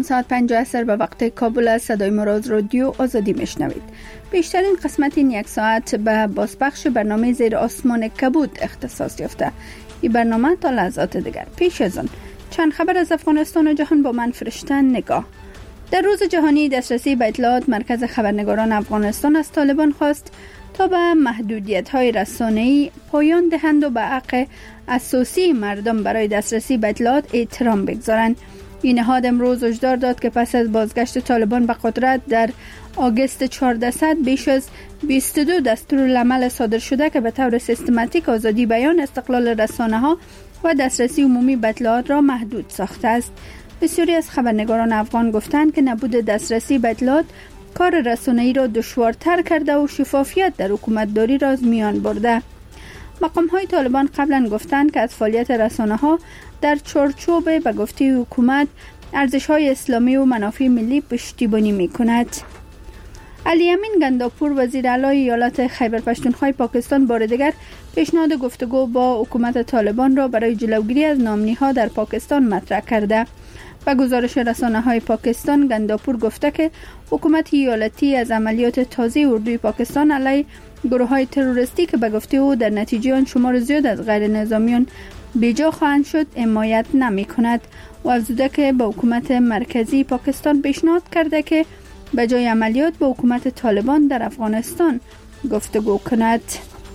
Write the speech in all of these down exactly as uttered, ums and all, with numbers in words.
تمام ساعت پنج عصر به وقت کابل از صدای مراد رادیو آزادی میشنوید. بیشترین قسمت این یک ساعت به بازپخش برنامه زیر آسمان کبود اختصاص یافته. این برنامه تا لحظات دیگر. پیش از آن چند خبر از افغانستان و جهان با من فرشته نگاه. در روز جهانی دسترسی به اطلاعات، مرکز خبرنگاران افغانستان از طالبان خواست تا به محدودیت‌های رسانه‌ای پایان دهند و به حق اساسی مردم برای دسترسی به اطلاعات احترام بگذارند. این نهاد امروز هشدار داد که پس از بازگشت طالبان به قدرت در آگوست چهاردهصد بیش از بیست و دو دستورالعمل صادر شده که به طور سیستماتیک آزادی بیان، استقلال رسانه‌ها و دسترسی عمومی به اطلاعات را محدود ساخته است. بسیاری از خبرنگاران افغان گفتند که نبود دسترسی به اطلاعات کار رسانه‌ای را دشوارتر کرده و شفافیت در حکومتداری را از میان برده. مقام‌های طالبان قبلا گفتند که از فعالیت رسانه‌ها در چارچوب به گفته حکومت ارزش‌های اسلامی و منافع ملی پشتیبانی می‌کند. علی امین گنداپور وزیر اعلی ایالت خیبر پختونخوا پاکستان بار دیگر پیشنهاد گفتگو با حکومت طالبان را برای جلوگیری از نام‌نهادها در پاکستان مطرح کرده. با گزارش رسانه‌های پاکستان، گنداپور گفته که حکومت ایالتی از عملیات تازه اردوی پاکستان علیه گروه‌های تروریستی که به گفته او در نتیجه آن شمار زیاد از غیر نظامیان بیجا خواهند شد حمایت نمی‌کند و افزوده که با حکومت مرکزی پاکستان پیشنهاد کرده که به جای عملیات با حکومت طالبان در افغانستان گفتگو کند.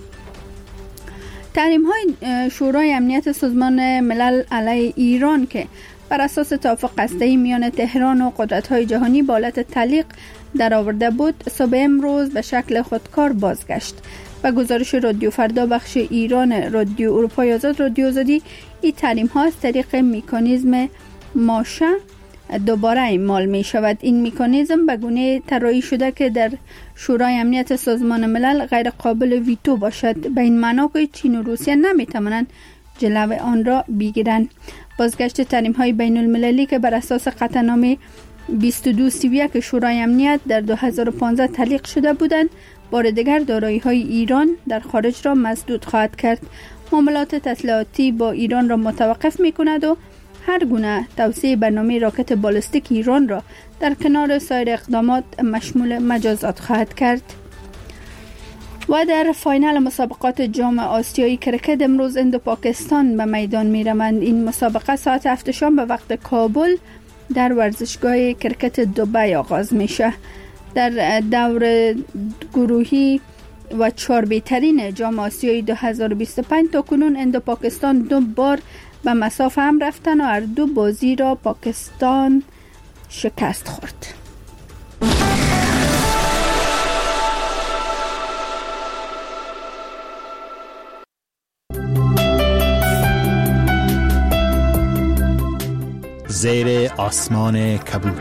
تحریم‌های شورای امنیت سازمان ملل علیه ایران که بر اساس توافق هسته‌ای میان تهران و قدرت‌های جهانی به حالت تعلیق در آورده بود، صبح امروز به شکل خودکار بازگشت. و گزارش رادیو فردا بخش ایران رادیو اروپای آزاد رادیو آزادی، این تحریم‌ها از طریق مکانیزم ماشه دوباره اعمال می شود. این مکانیزم به گونه طراحی شده که در شورای امنیت سازمان ملل غیر قابل ویتو باشد، به این معنا که چین و روسیه نمی توانند جلو آن را بگیرند. بازگشت تحریم‌های بین المللی که بر اساس قطعنامه بیست و دو سی و یک شورای امنیت در دو هزار و پانزده تعلیق شده بودند، بار دیگر دارایی‌های ایران در خارج را مسدود خواهد کرد. معاملات تسلیحاتی با ایران را متوقف می‌کند و هر گونه توسعه برنامه راکت بالستیک ایران را در کنار سایر اقدامات مشمول مجازات خواهد کرد. و در فاینال مسابقات جام آسیایی کرکت امروز هند و پاکستان به میدان می‌روند. این مسابقه ساعت هفت شام به وقت کابل در ورزشگاه کرکت دبی آغاز میشه. در دور گروهی و چهار بهترین جام آسیایی دو هزار و بیست و پنج تا کنون هند و پاکستان دو بار به مسافه هم رفتن و هر دو بازی را پاکستان شکست خورد. زیر آسمان کبود.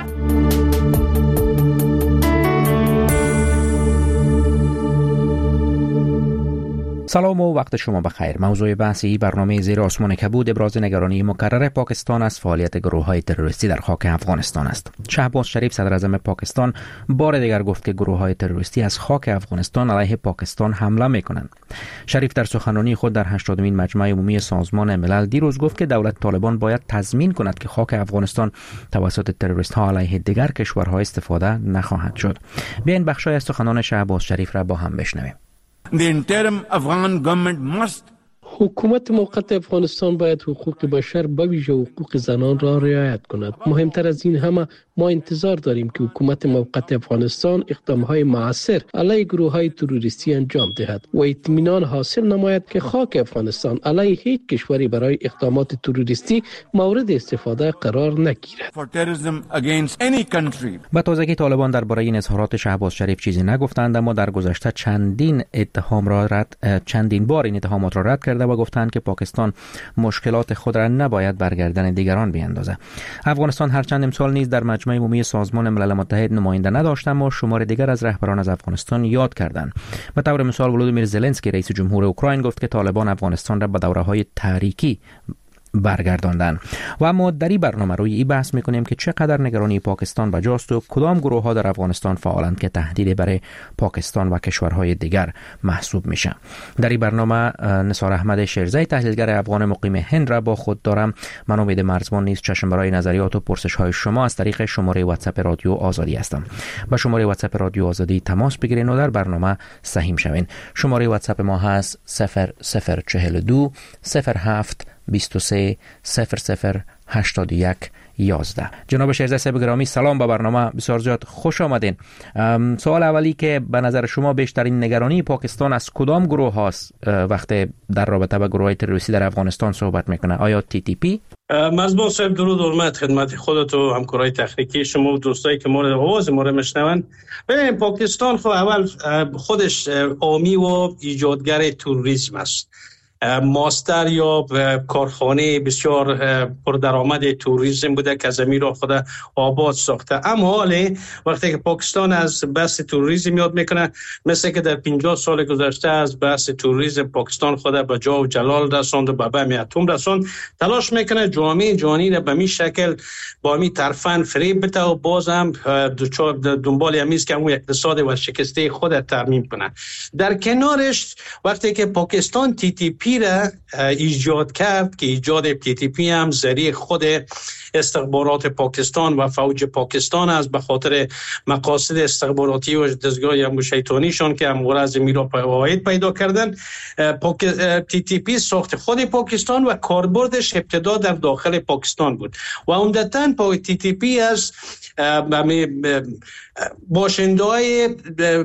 سلام و وقت شما بخیر. موضوع بحثی برنامه زیر آسمان کبود ابراز نگرانی مکرر پاکستان از فعالیت گروه‌های تروریستی در خاک افغانستان است. شهباز شریف صدر اعظم پاکستان بار دیگر گفت که گروه‌های تروریستی از خاک افغانستان علیه پاکستان حمله می‌کنند. شریف در سخنرانی خود در هشتادمین مجمع عمومی سازمان ملل دیروز گفت که دولت طالبان باید تضمین کند که خاک افغانستان توسط تروریست‌ها علیه دیگر کشورها استفاده نخواهد شد. بیاین بخشای از سخنان شهباز شریف را با هم بشنویم. The interim Afghan government must حکومت موقت افغانستان باید حقوق بشر به ویژه حقوق زنان را رعایت کند. مهمتر از این همه ما انتظار داریم که حکومت موقت افغانستان اقدامهای مؤثر علیه گروه‌های تروریستی انجام دهد و اطمینان حاصل نماید که خاک افغانستان علیه هیچ کشوری برای اقدامات تروریستی مورد استفاده قرار نگیرد. با تازگی طالبان درباره این اظهارات شهباز شریف چیزی نگفتند، اما در گذشته چندین اتهام را رد چندین بار این اتهامات را رد کرده و گفتند که پاکستان مشکلات خود را نباید بر گردن دیگران بیاندازد. افغانستان هرچند امسال نیز در مجمع عمومی سازمان ملل متحد نماینده نداشت، اما شمار دیگر از رهبران از افغانستان یاد کردند. به طور مثال ولودیمیر زلنسکی رئیس جمهور اوکراین گفت که طالبان افغانستان را به دوره‌های تاریکی برگرداندن. و اما در این برنامه روی این بحث میکنیم که چقدر نگرانی پاکستان بجاست و کدام گروه ها در افغانستان فعالند که تهدید برای پاکستان و کشورهای دیگر محسوب میشه. در این برنامه نثار احمد شیرزی تحلیلگر افغان مقیم هند را با خود دارم. من امید مرزبان نیز چشم برای نظریات و پرسش های شما از طریق شماره واتساپ رادیو آزادی هستم. با شماره واتساپ رادیو آزادی تماس بگیرین و در برنامه سهیم شوین. شماره واتساپ ما هست صفر صفر چهل و دو صفر هفت بیست و سه صفر صفر هشتاد و یک یازده. جناب شیرزی صاحب گرامی، سلام، به برنامه بسیار زیاد خوش آمدین. سوال اولی که به نظر شما بیشترین نگرانی پاکستان از کدام گروه هاست وقتی در رابطه با گروه تروریستی در افغانستان صحبت میکنه؟ آیا تی تی پی؟ مرزبان صاحب درود و حرمت خدمت خودت و همکارای تخنیکی شما و دوستایی که ما آواز ما رو میشنون. ببین، پاکستان خب اول خودش حامی و ایجادگر تروریسم است. ماستر یا کارخانه بسیار پردرآمد توریسم بوده که زمین را خود آباد ساخته. اما حالی وقتی که پاکستان از بحث توریسم یاد میکنه، مثل که در پنجاه سال گذشته از بحث توریسم پاکستان خود به جا و جلال رساند و به بم اتم رساند، تلاش میکنه جامعه جهانی را به می شکل با می طرفن فریب بده و باز هم دنبال همیز که اون اقتصاد و شکسته خود ترمیم کنه. در کنارش وقتی که پاکستان تی تی پی را ایجاد کرد که ایجاد تی تی پی هم ذریعه خود استخبارات پاکستان و فوج پاکستان است، به خاطر مقاصد استخباراتی و دستگاه هم شیطانیشان که امور از میرا فواید پیدا کردن. تی تی پی ساخت خود پاکستان و کاربردش ابتدا در داخل پاکستان بود و عمدتاً پای تی تی پی از باشنده‌های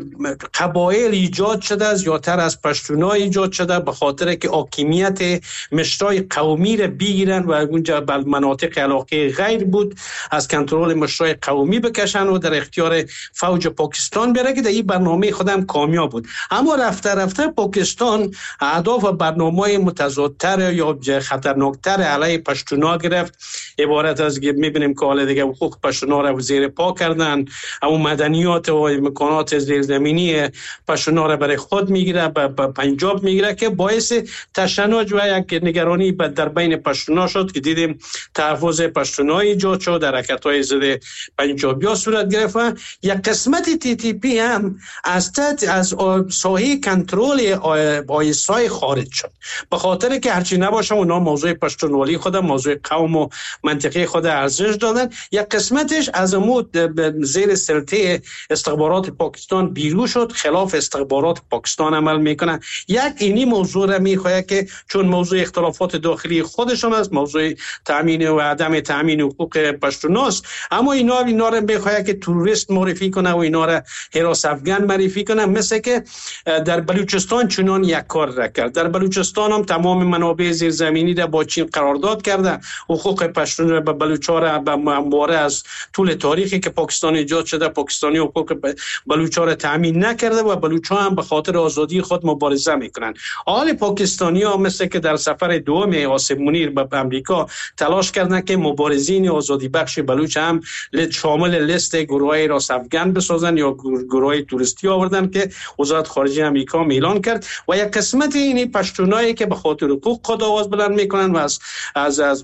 قبایل ایجاد شده است، زیادتر از پشتونا ایجاد شده، به خاطر که حاکمیت مشرای قومی را بگیرن و اونجا به مناطق علاقه غیر بود از کنترل مشرای قومی بکشن و در اختیار فوج پاکستان بره که در این برنامه خودم کامیاب بود. اما رفته رفته پاکستان اهداف و برنامه‌های متضادتر یا خطرناکتر علیه پشتونا گرفت، عبارت از میبینیم که حالا دیگه حقوق پشتونا را زیر پا کردن، اما مدنیات و امکانات زیرزمینی پشتونا را برای خود میگیره، به پنجاب میگیره که باعث تشنج و یک نگرانی در بین پشتونا شد که دیدیم تحفظ پشتونا ایجاد شد، در حرکت‌های ضد پنجابی‌ها صورت گرفت. یک قسمت تی تی پی هم از تحت از ساحه کنترل آیسای خارج شد، به خاطر که هرچی نباشه اونا موضوع پشتونوالی خود، موضوع قوم و منطقه خود ارزش دادن. یک قسمتش از امود زیر سلطه استخبارات پاکستان بیرون شد، خلاف استخبارات پاکستان عمل میکنه. یک اینی موضوع را میخواد که چون موضوع اختلافات داخلی خودشون است، موضوع تامین و عدم تامین حقوق پشتوناست، اما اینا اینا را میخواد که تروریست معرفی کنه و اینا را حراس افغان معرفی کنه. مثل که در بلوچستان چنان یک کار را کرد. در بلوچستان هم تمام منابع زیرزمینی را با چین قرارداد کرده، حقوق پشتون را به بلوچا را به همواره از طول تاریخی که پاکستان ایجاد شده پاکستانی حقوق بلوچا را تامین نکرده و بلوچا هم به خاطر آزادی خود مبارزه میکنن. حال پاکستانی ها مثل که در سفر دوم آصف منیر به امریکا تلاش کردن که مبارزین آزادی بخش بلوچ هم شامل لیست گروهای راست افغان بسازن یا گروهای توریستی آوردن که وزارت خارجه امریکا اعلان کرد و یک قسمت اینی پشتونایی که به خاطر حقوق خود آواز بلند میکنن و از از از,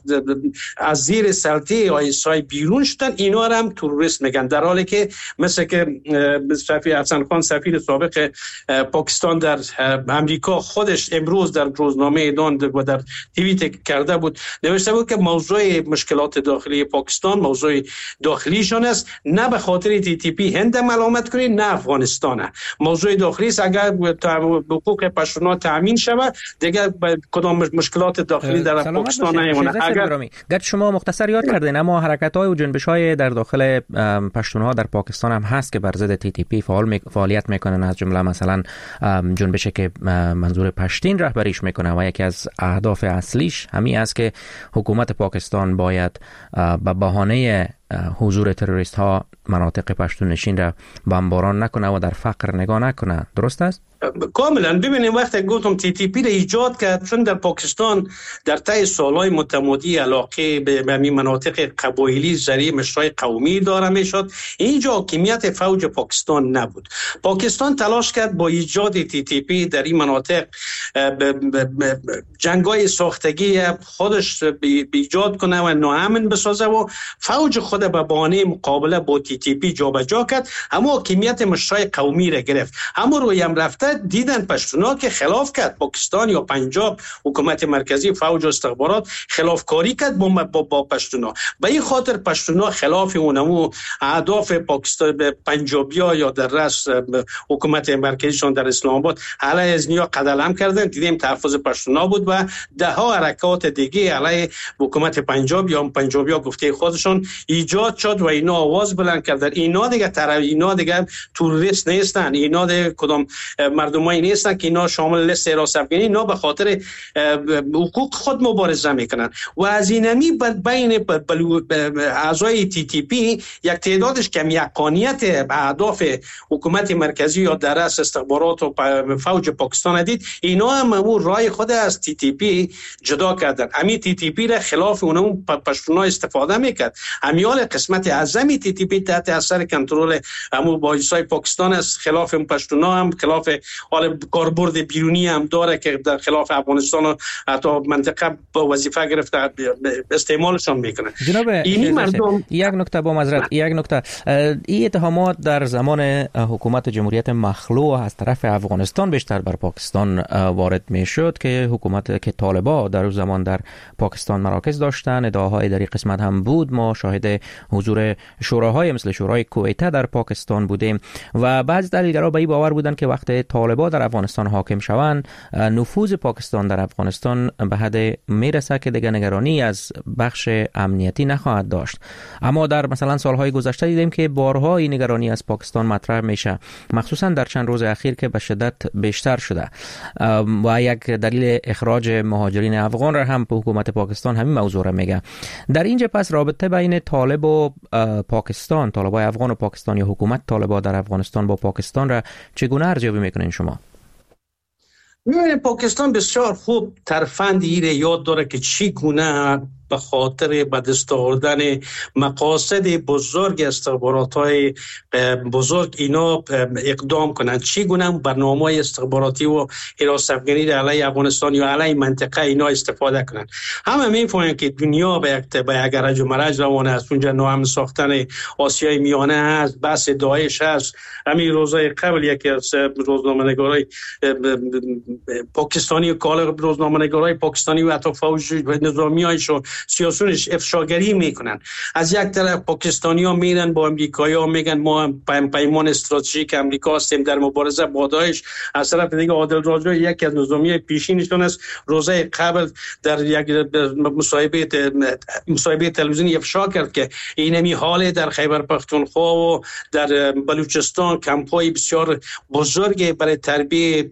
از زیر سلطه آیسای بیرون شدن، اینا را هم تروریست میگن، در حالی که مثل که سفیر حسن خان سفیر سابق پاکستان در امریکا خودش امروز در روزنامه ایران و در توییت کرده بود، نوشته بود که موضوع مشکلات داخلی پاکستان موضوع داخلیشون است، نه به خاطر تی تی پی هند ملامت کنید نه افغانستانه. موضوع داخلی است، اگر حقوق پشتونا تامین شود دیگه کدام مشکلات داخلی در پاکستان نمیمونه. اگر گرچه شما مختصر یاد کردین، اما حرکت‌های و جنبش‌های در داخل پشتونها در پاکستان هم هست که بر ضد تی تی پی فعال می... فعالیت میکنن، از جمله مثلا جنبشی که منظور پشتین رهبریش میکنه و یکی از اهداف اصلیش همین است که حکومت پاکستان باید به بهانه حضور تروریست ها مناطق پشتون نشین را بمباران نکنه و در فقر نگاه نکنه. درست است؟ کاملا. ببینید وقتی گفتم تی تی پی را ایجاد کرد، چون در پاکستان در طی سالهای متمادی علاقه به همین مناطق قبایلی ذریعه مشرای قومی داره میشد، اینجا حاکمیت فوج پاکستان نبود. پاکستان تلاش کرد با ایجاد تی تی پی در این مناطق جنگای ساختگی خودش ایجاد کنه و ناامن بسازه و فوج خود به بهانه مقابله با تی تی پی جابجا کرد. اما حاکمیت مشتای قومی را گرفت. اما روی هم رفته دیدن پشتونا که خلاف کرد. پاکستان یا پنجاب حکومت مرکزی فوج و استخبارات خلافکاری کرد با با, با پشتونا. به این خاطر پشتونا خلاف اونمو اهداف پاکستان پنجابیا یا در رأس حکومت مرکزیشان در اسلام آباد علیه از نیا قدم کردن. دیدیم تحفظ پشتونا بود و ده ها حرکات دیگه علیه حکومت پنجاب یا پنجابیا گفته خودشون ایجاد شد و اینا آواز بلند کردن. اینا دیگه طرف اینا دیگه تروریست نیستن. اینا دیگه کدام مردمایی نیستن که اینا شامل لیست حراست افغانی. اینا به خاطر حقوق خود مبارزه میکنن و از اینمی بین اعضای تی تی پی یک تعدادش کم یقانیت اهداف حکومت مرکزی یا در رأس استخبارات و فوج پاکستان دید. اینا هم اون رای خود از تی تی پی جدا کردن. امی تی تی پی را خلاف اونم پشتونا استفاده میکرد. امیال قسمت اعظمی تی تی پی تحت اثر کنترل امو بایسای پاکستان است. خلاف پشتونا هم خلاف حال کاربرد بیرونی هم داره که در خلاف افغانستان و حتی منطقه با وظیفه گرفته استعمالشان میکنه. جناب اینی مردم یک نکته با معذرت یک نکته این اتهامات در زمان حکومت جمهوریت مخلوع از طرف افغانستان بیشتر بر پاکستان وارد میشد که حکومت که طالبان در زمان در پاکستان مراکز داشتن. ادعاهای در این قسمت هم بود. ما شاهد حضور شوراهای مثل شورای کویته در پاکستان بودیم و بعضی دلیلگرا به این باور بودند که وقتی طالبان در افغانستان حاکم شوند نفوذ پاکستان در افغانستان به حد میرسه که دیگر نگرانی از بخش امنیتی نخواهد داشت. اما در مثلا سالهای گذشته دیدیم که بارها این نگرانی از پاکستان مطرح میشه، مخصوصا در چند روز اخیر که به شدت بیشتر شده و یک دلیل اخراج مهاجرین افغان را هم حکومت پاکستان همین موضوع را میگه. در اینجا پس رابطه بین طالب و پاکستان، طالبای افغان و پاکستان یا حکومت طالبان در افغانستان با پاکستان را چگونه ارزیابی میکنین شما؟ می‌بینید پاکستان بسیار خوب ترفند ایره یاد داره که چی گونه به خاطر به دست آوردن مقاصد بزرگ استخبارات‌های بزرگ اینا اقدام کنند. چگونه برنامه‌های استخباراتی و حراست افغانی در علیه افغانستان یا علیه منطقه اینا استفاده کنند. همه می‌فهمن که دنیا به یک به یک رج و مرج روانه است. اونجا ناامن ساختن آسیای میانه است، بحث داعش است. همین روزهای قبل یکی از روزنامه‌نگارای پاکستانی و کال روزنامه‌نگارای پاکستانی و حتی فوج نظامی‌هایشون سیاسیونش افشاگری میکنن. از یک طرف پاکستانی ها میرن با امریکایی ها میگن ما پیمان استراتژیک امریکا هستیم در مبارزه با داعش. از طرف دیگه عادل راجا یکی از نظامی پیشینشون است روزه قبل در یک مصاحبه مصاحبه تلویزیونی افشا کرد که اینمی حال در خیبر پختونخوا و در بلوچستان کمپ‌های بسیار بزرگ برای تربیت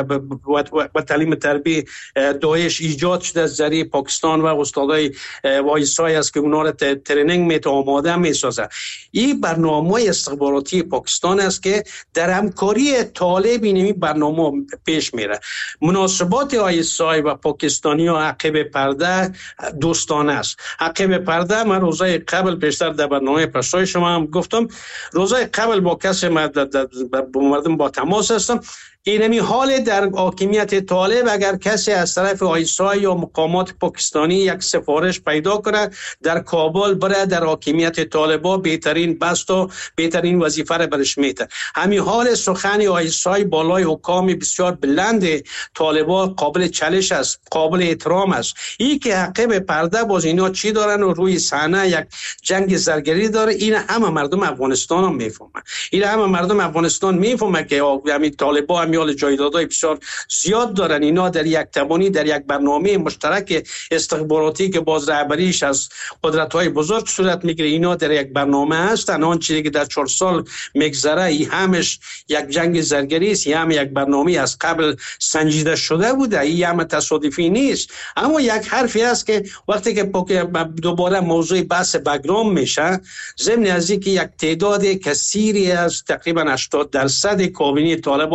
و تعلیم تربیت داعش ایجاد شده از ذریعه پاکستان و استادای وایسای است که اونا را ترینینگ میت آماده میسازه. این برنامه استخباراتی پاکستان است که در همکاری طالب اینمی برنامه پیش میره. مناسبات آیسای و پاکستانی ها عقب پرده دوستانه است. عقب پرده من روزای قبل پیشتر در برنامه پشتای شما هم گفتم، روزای قبل با کسی مردم با تماس هستم. اینمی حال در حاکمیت طالب اگر کسی از طرف آیسای یا مقامات پاکستانی یک سفارش پیدا کنه در کابل بره در حاکمیت طالبا بهترین بست و بهترین وظیفه را برش میده. همین حال سخن آیسای بالای حکام بسیار بلند طالبا قابل چالش است، قابل احترام است. این که عقب پرده باز اینا چی دارن و روی صحنه یک جنگ زرگری داره، این همه مردم افغانستان هم میفهمن. این همه مردم افغانستان میفهمن که همین طالبا میال جایدادهای بسیار زیاد دارن. اینا در یک تبانی در یک برنامه مشترک استخباراتی که باز رهبریش از قدرت‌های بزرگ صورت میگیره، اینا در یک برنامه هستن. آن چیزی که در چهار سال میگذره این همش یک جنگ زرگری است، این هم یک برنامه از قبل سنجیده شده بوده، این هم تصادفی نیست. اما یک حرفی است که وقتی که دوباره موضوع بحث بگرام میشه، ضمن از اینکه یک تعداد کثیری از تقریبا هشتاد درصد کابینه طالبان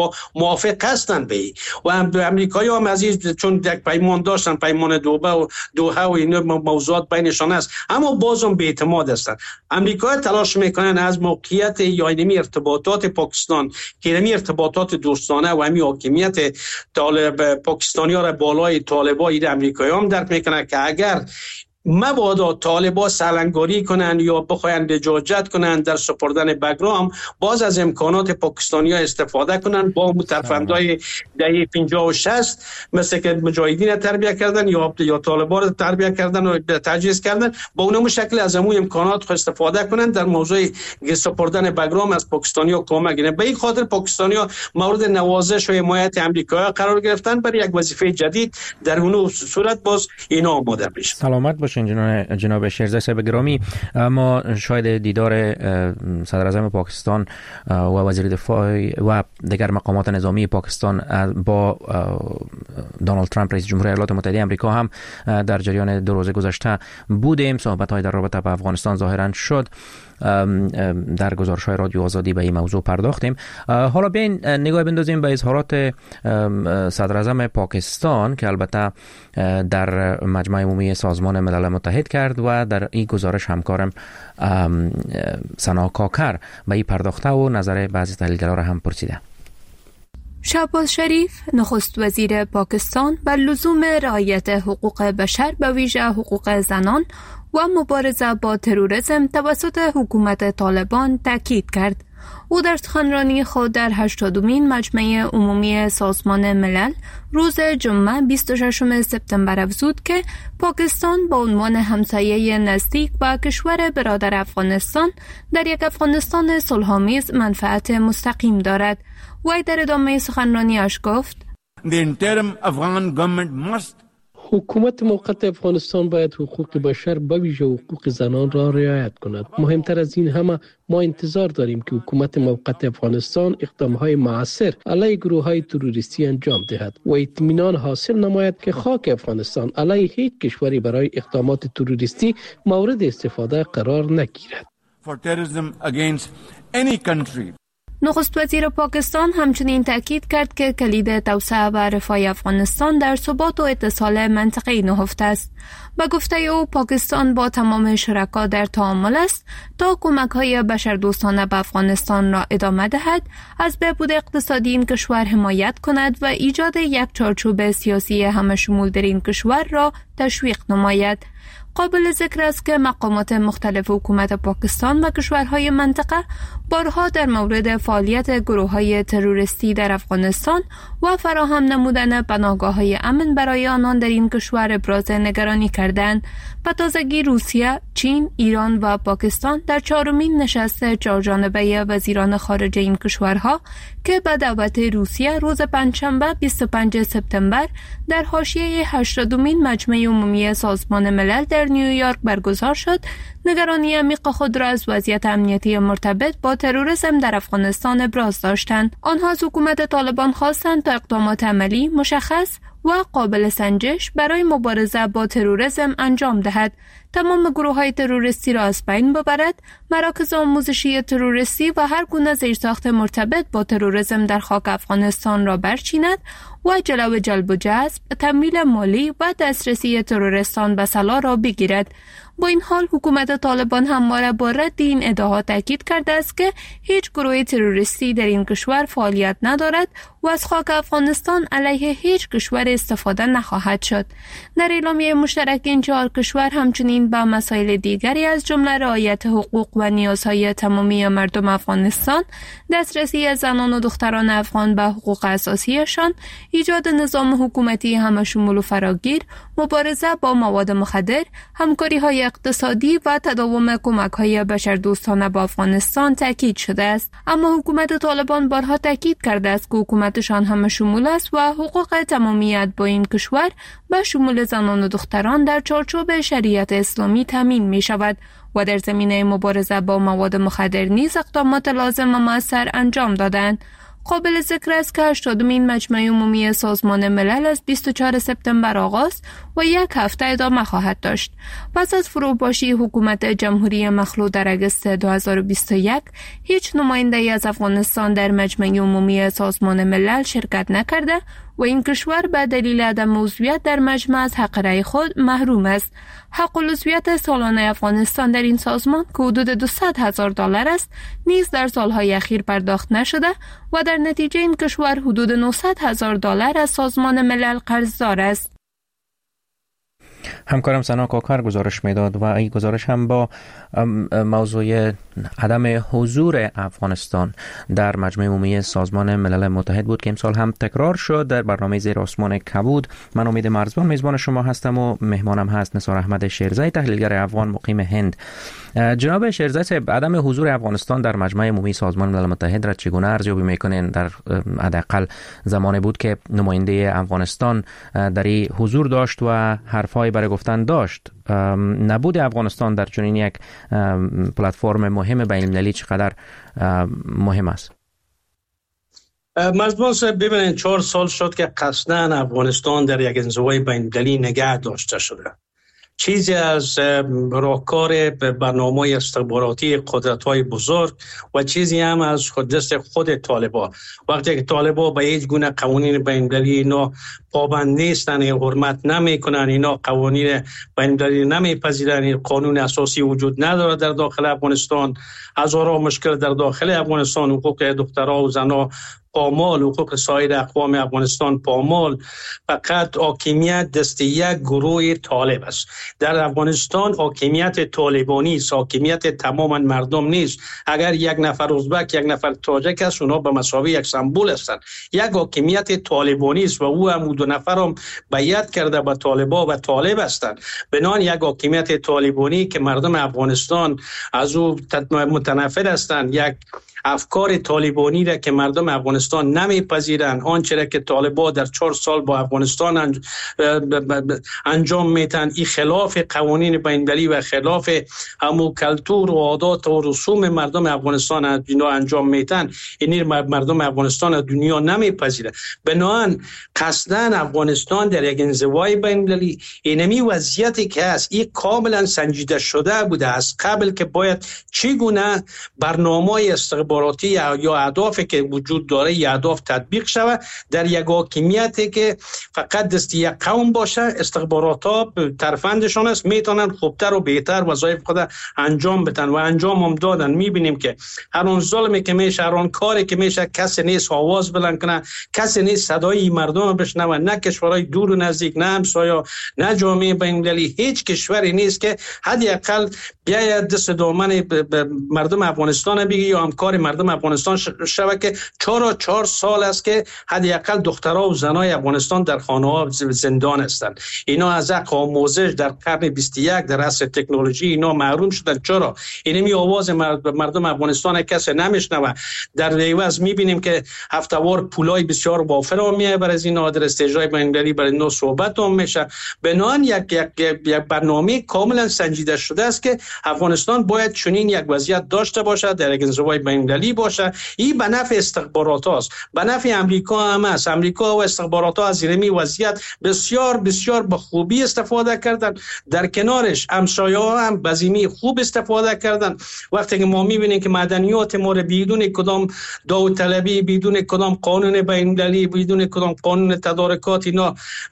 موافق هستند به این و امریکایی هم از این چون یک پیمان داشتن، پیمان دوبه و دوحه و این موضوعات بینشان است، اما بازم به اعتماد هستند. امریکا تلاش میکنن از موقعیت یا اینمی ارتباطات پاکستان که اینمی ارتباطات دوستانه و همی حاکمیت طالب پاکستانی ها را بالای طالبای امریکایی هم درک میکنن که اگر مبادا طالبا سالنگاری کنند یا بخواین لجاجت کنند در سپردن بگرام، باز از امکانات پاکستانی ها استفاده کنند با مترفندهای دهه پنجاه و شصت مثل که مجاهدین تربیه کردن یا یا طالبا رو تربیه کردن و تجهیز کردن، با اونم شکل از امو امکانات استفاده کنند در موضوع سپردن بگرام از پاکستانی ها کمک گیرند. به این خاطر پاکستانی ها مورد نوازش و حمایت امریکایی قرار گرفتن برای یک وظیفه جدید در اون صورت باز اینا آماده بشن. سلامت باشین جناب جناب شیرزاد صاحب گرامی. ما شاید دیدار صدر اعظم پاکستان و وزیر دفاع و دیگر مقامات نظامی پاکستان با دونالد ترامپ رئیس جمهور ایالات متحده آمریکا هم در جریان دو روز گذشته بودیم. صحبت‌های در رابطه با افغانستان ظاهرا شد. در گزارش‌های رادیو آزادی به این موضوع پرداختیم. حالا بیاین نگاه بندازیم به اظهارات صدر اعظم پاکستان که البته در مجمع عمومی سازمان ملل متحد کرد و در این گزارش همکارم سنا کاکر به این پرداخته و نظر بعضی تحلیلگران را هم پرسیده. شهباز شریف نخست وزیر پاکستان بر لزوم رعایت حقوق بشر به ویژه حقوق زنان و مبارزه با تروریسم توسط حکومت طالبان تاکید کرد. او در سخنرانی خود در هشتادمین مجمع عمومی سازمان ملل روز جمعه بیست و ششم سپتامبر افزود که پاکستان با عنوان همسایه نزدیک و کشور برادر افغانستان در یک افغانستان صلح‌آمیز منفعت مستقیم دارد. وی در ادامه سخنرانیش گفت: The interim Afghan government must حکومت موقت افغانستان باید حقوق بشر به ویژه حقوق زنان را رعایت کند. مهمتر از این همه ما انتظار داریم که حکومت موقت افغانستان اقدامهای مؤثر علیه گروه‌های تروریستی انجام دهد و اطمینان حاصل نماید که خاک افغانستان علیه هیچ کشوری برای اقدامات تروریستی مورد استفاده قرار نگیرد. for terrorism against any country. نخست وزیر پاکستان همچنین تاکید کرد که کلید توسعه و رفاه افغانستان در ثبات و اتصال منطقه‌ای نهفته است. به گفته او پاکستان با تمام شرکا در تعامل است تا کمک‌های بشردوستانه به افغانستان را ادامه دهد، از بهبود اقتصادی این کشور حمایت کند و ایجاد یک چارچوب سیاسی همه‌شمول در این کشور را تشویق نماید. قابل ذکر است که مقامات مختلف حکومت پاکستان و کشورهای منطقه بارها در مورد فعالیت گروه‌های تروریستی در افغانستان و فراهم نمودن پناهگاه‌های امن برای آنان در این کشور ابراز نگرانی کردند. به تازگی روسیه، چین، ایران و پاکستان در چهارمین نشست چهارجانبه وزیران خارجه این کشورها که به دعوت روسیه روز پنجشنبه بیست و پنجم سپتامبر در حاشیه هشتادمین مجمع عمومی سازمان ملل در نیویورک برگزار شد، نگرانی عمیق خود را از وضعیت امنیتی مرتبط با تروریسم در افغانستان ابراز داشتند. آنها از حکومت طالبان خواستند تا اقدامات عملی، مشخص و قابل سنجش برای مبارزه با تروریسم انجام دهد، تمام گروه‌های تروریستی را از بین ببرد، مراکز آموزشی تروریستی و هر گونه زیرساخت مرتبط با تروریسم در خاک افغانستان را برچیند و جلو جلب و جذب، تمویل مالی و دسترسی تروریستان به سلاح را بگیرد. با این حال حکومت طالبان همواره با رد این ادعاها تاکید کرده است که هیچ گروه تروریستی در این کشور فعالیت ندارد و از خاک افغانستان علیه هیچ کشور استفاده نخواهد شد. در اعلامیه مشترک این چهار کشور همچنین با مسائل دیگری از جمله رعایت حقوق و نیازهای تمامی مردم افغانستان، دسترسی زنان و دختران افغان به حقوق اساسیشان، ایجاد نظام حکومتی همه‌شمول و فراگیر، مبارزه با مواد مخدر، همکاری‌های اقتصادی و تداوم کمک‌های بشردوستانه با افغانستان تاکید شده است. اما حکومت طالبان بارها تاکید کرده است که حکومتشان همه‌شمول است و حقوق تمامیت با این کشور به شمول زنان و دختران در چارچوب شریعت اسلامی تامین می شود و در زمینه مبارزه با مواد مخدر نیز اقدامات لازم و مؤثر انجام دادند. قابل ذکر است که هشتادمین مجمع عمومی سازمان ملل از بیست و چهارم سپتامبر آغاز و یک هفته ادامه خواهد داشت. پس از فروپاشی حکومت جمهوری مخلوع در اگست دو هزار و بیست و یک، هیچ نماینده‌ای از افغانستان در مجمع عمومی سازمان ملل شرکت نکرده و این کشور به دلیل عدم عضویت در مجمع از حق رأی خود محروم است. حق العضویت سالانه افغانستان در این سازمان که حدود دویست هزار دلار است، نیز در سالهای اخیر پرداخت نشده و در نتیجه این کشور حدود نهصد هزار دلار از سازمان ملل قرضدار است. همکارم سنا کاکر گزارش میداد و این گزارش هم با موضوع عدم حضور افغانستان در مجمع عمومی سازمان ملل متحد بود که امسال هم تکرار شد در برنامه زیر آسمان کبود. من امید مرزبان میزبان شما هستم و مهمانم هست نثار احمد شیرزی، تحلیلگر افغان مقیم هند. جناب شیرزی صاحب، عدم حضور افغانستان در مجمع عمومی سازمان ملل متحد را چگونه ارزیابی میکنین؟ در حداقل زمانی بود که نماینده افغانستان در این حضور داشت و حرفای برای گفتن داشت. نبود افغانستان در چنین یک پلتفرم مهم بین المللی چقدر مهم است؟ مرزبان صاحب، ببینید چهار سال شد که قصداً افغانستان در یک انزوای بین المللی نگه داشته شده. چیزی از راهکار برنامه استخباراتی قدرت‌های بزرگ و چیزی هم از خود دست خود طالبان. وقتی که طالبان به هیچ گونه قوانین بین‌المللی اینا پابند نیستن، حرمت نمیکنن، اینا قوانین بین‌المللی نمیپذیرن، قانون اساسی وجود نداره در داخل افغانستان، هزاران مشکل در داخل افغانستان، حقوق دخترها و زنها پامال، حقوق سایر اقوام افغانستان پامال، فقط حاکمیت دست یک گروه طالب است. در افغانستان حاکمیت طالبانی است، حاکمیت تماما مردم نیست. اگر یک نفر ازبک، یک نفر تاجک است، اونا به مساوی یک سمبل هستند. یک حاکمیت طالبانی است و او هم دو نفر هم بیعت کرده به طالبا و طالب هستند. بنان یک حاکمیت طالبانی که مردم افغانستان از او متنفر هستند، یک افکار طالبانی را که مردم افغانستان نمیپذیرند، آنچه را که طالبان در چهار سال با افغانستان انجام میتن، این خلاف قوانین بین‌المللی و خلاف همو کلتور و عادات و رسوم مردم افغانستان اینا انجام میتن، این مردم افغانستان دنیا نمیپذیره. بنابراین قصداً افغانستان در یک انزوای بین‌المللی، اینمی وضعیتی که هست این کاملا سنجیده شده بوده از قبل که باید چگونه برنامه استخباراتی یا اهدافی که وجود داره یا اهداف تطبیق شود در یک حاکمیتی که فقط دست یک قوم باشه. استخبارات‌ها ترفندشان است، میتونن خوبتر و بهتر وظایف خود انجام بدن و انجام هم دادن. میبینیم که هر اون ظلمی که میشه، هر اون کاری که میشه، کسی نیست آواز بلند کنه، کسی نیست صدای مردم بشنوه، نه کشورهای دور و نزدیک، نه همسایه، نه جامعه بین‌المللی، هیچ کشوری نیست که حداقل بیاید دست دامن مردم افغانستان بگیره یا همکار مردم افغانستان شوه که چهار چهار سال است که حداقل دخترها و زنای افغانستان در خانه‌ها زندان هستند. اینا از حق آموزش در قرن بیست و یک در عصر تکنولوژی اینا محروم شدن. چرا؟ اینمی آواز مردم افغانستان کسی نمیشنوه. در عوض میبینیم که هفته‌وار پولای بسیار وافر میایه برای از اینا در استیج‌های بین‌المللی برای اینا صحبت هم میشه. بنان یک یک یک برنامه کاملا سنجیده شده است که افغانستان باید چنین یک وضعیت داشته باشه، در یک انزوای بین‌المللی باشه. این به نفع استخبارات است، به نفع امریکا هم است. امریکا و استخبارات ها از این وضعیت بسیار بسیار به خوبی استفاده کردن. در کنارش همسایه ها هم بزیمی خوب استفاده کردن. وقتی که ما میبینیم که مدنیات ما رو بدون کدام داوطلبی، بدون کدام قانون بین‌المللی، بدون کدام قانون تدارکات اینا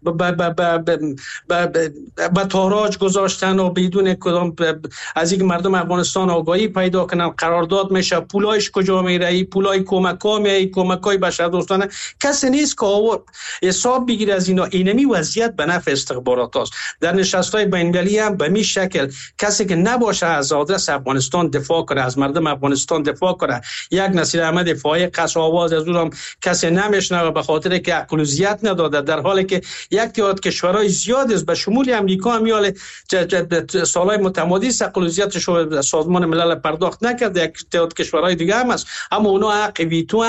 به تاراج گذاشتن و بدون کدام از اینکه مردم افغانستان آگاهی پیدا کنن، قرارداد میشه، پولایش کجا میره، این پولای کمک‌ها میای، کمک‌های بشردوستانه، کسی نیست که حساب بگیره از اینا. اینمی وضعیت به نفع استخبارات است. در نشست‌های بین‌المللی هم به می شکل کسی که نباشه از آدرس افغانستان دفاع کنه، از مردم افغانستان دفاع کنه، یک نصیر احمد فائق قص آواز از اونم کسی نمیشنوه به خاطر که اقلیت نداده، در حالی که یک تعداد کشورهای زیاد است به شمول امریکا هم میاله سالهای متمادی اقلیتش سازمان ملل پرداخت نکرده، یک تعداد کشورهای دیگه هم است، اما اونا حق ویتو هم دارن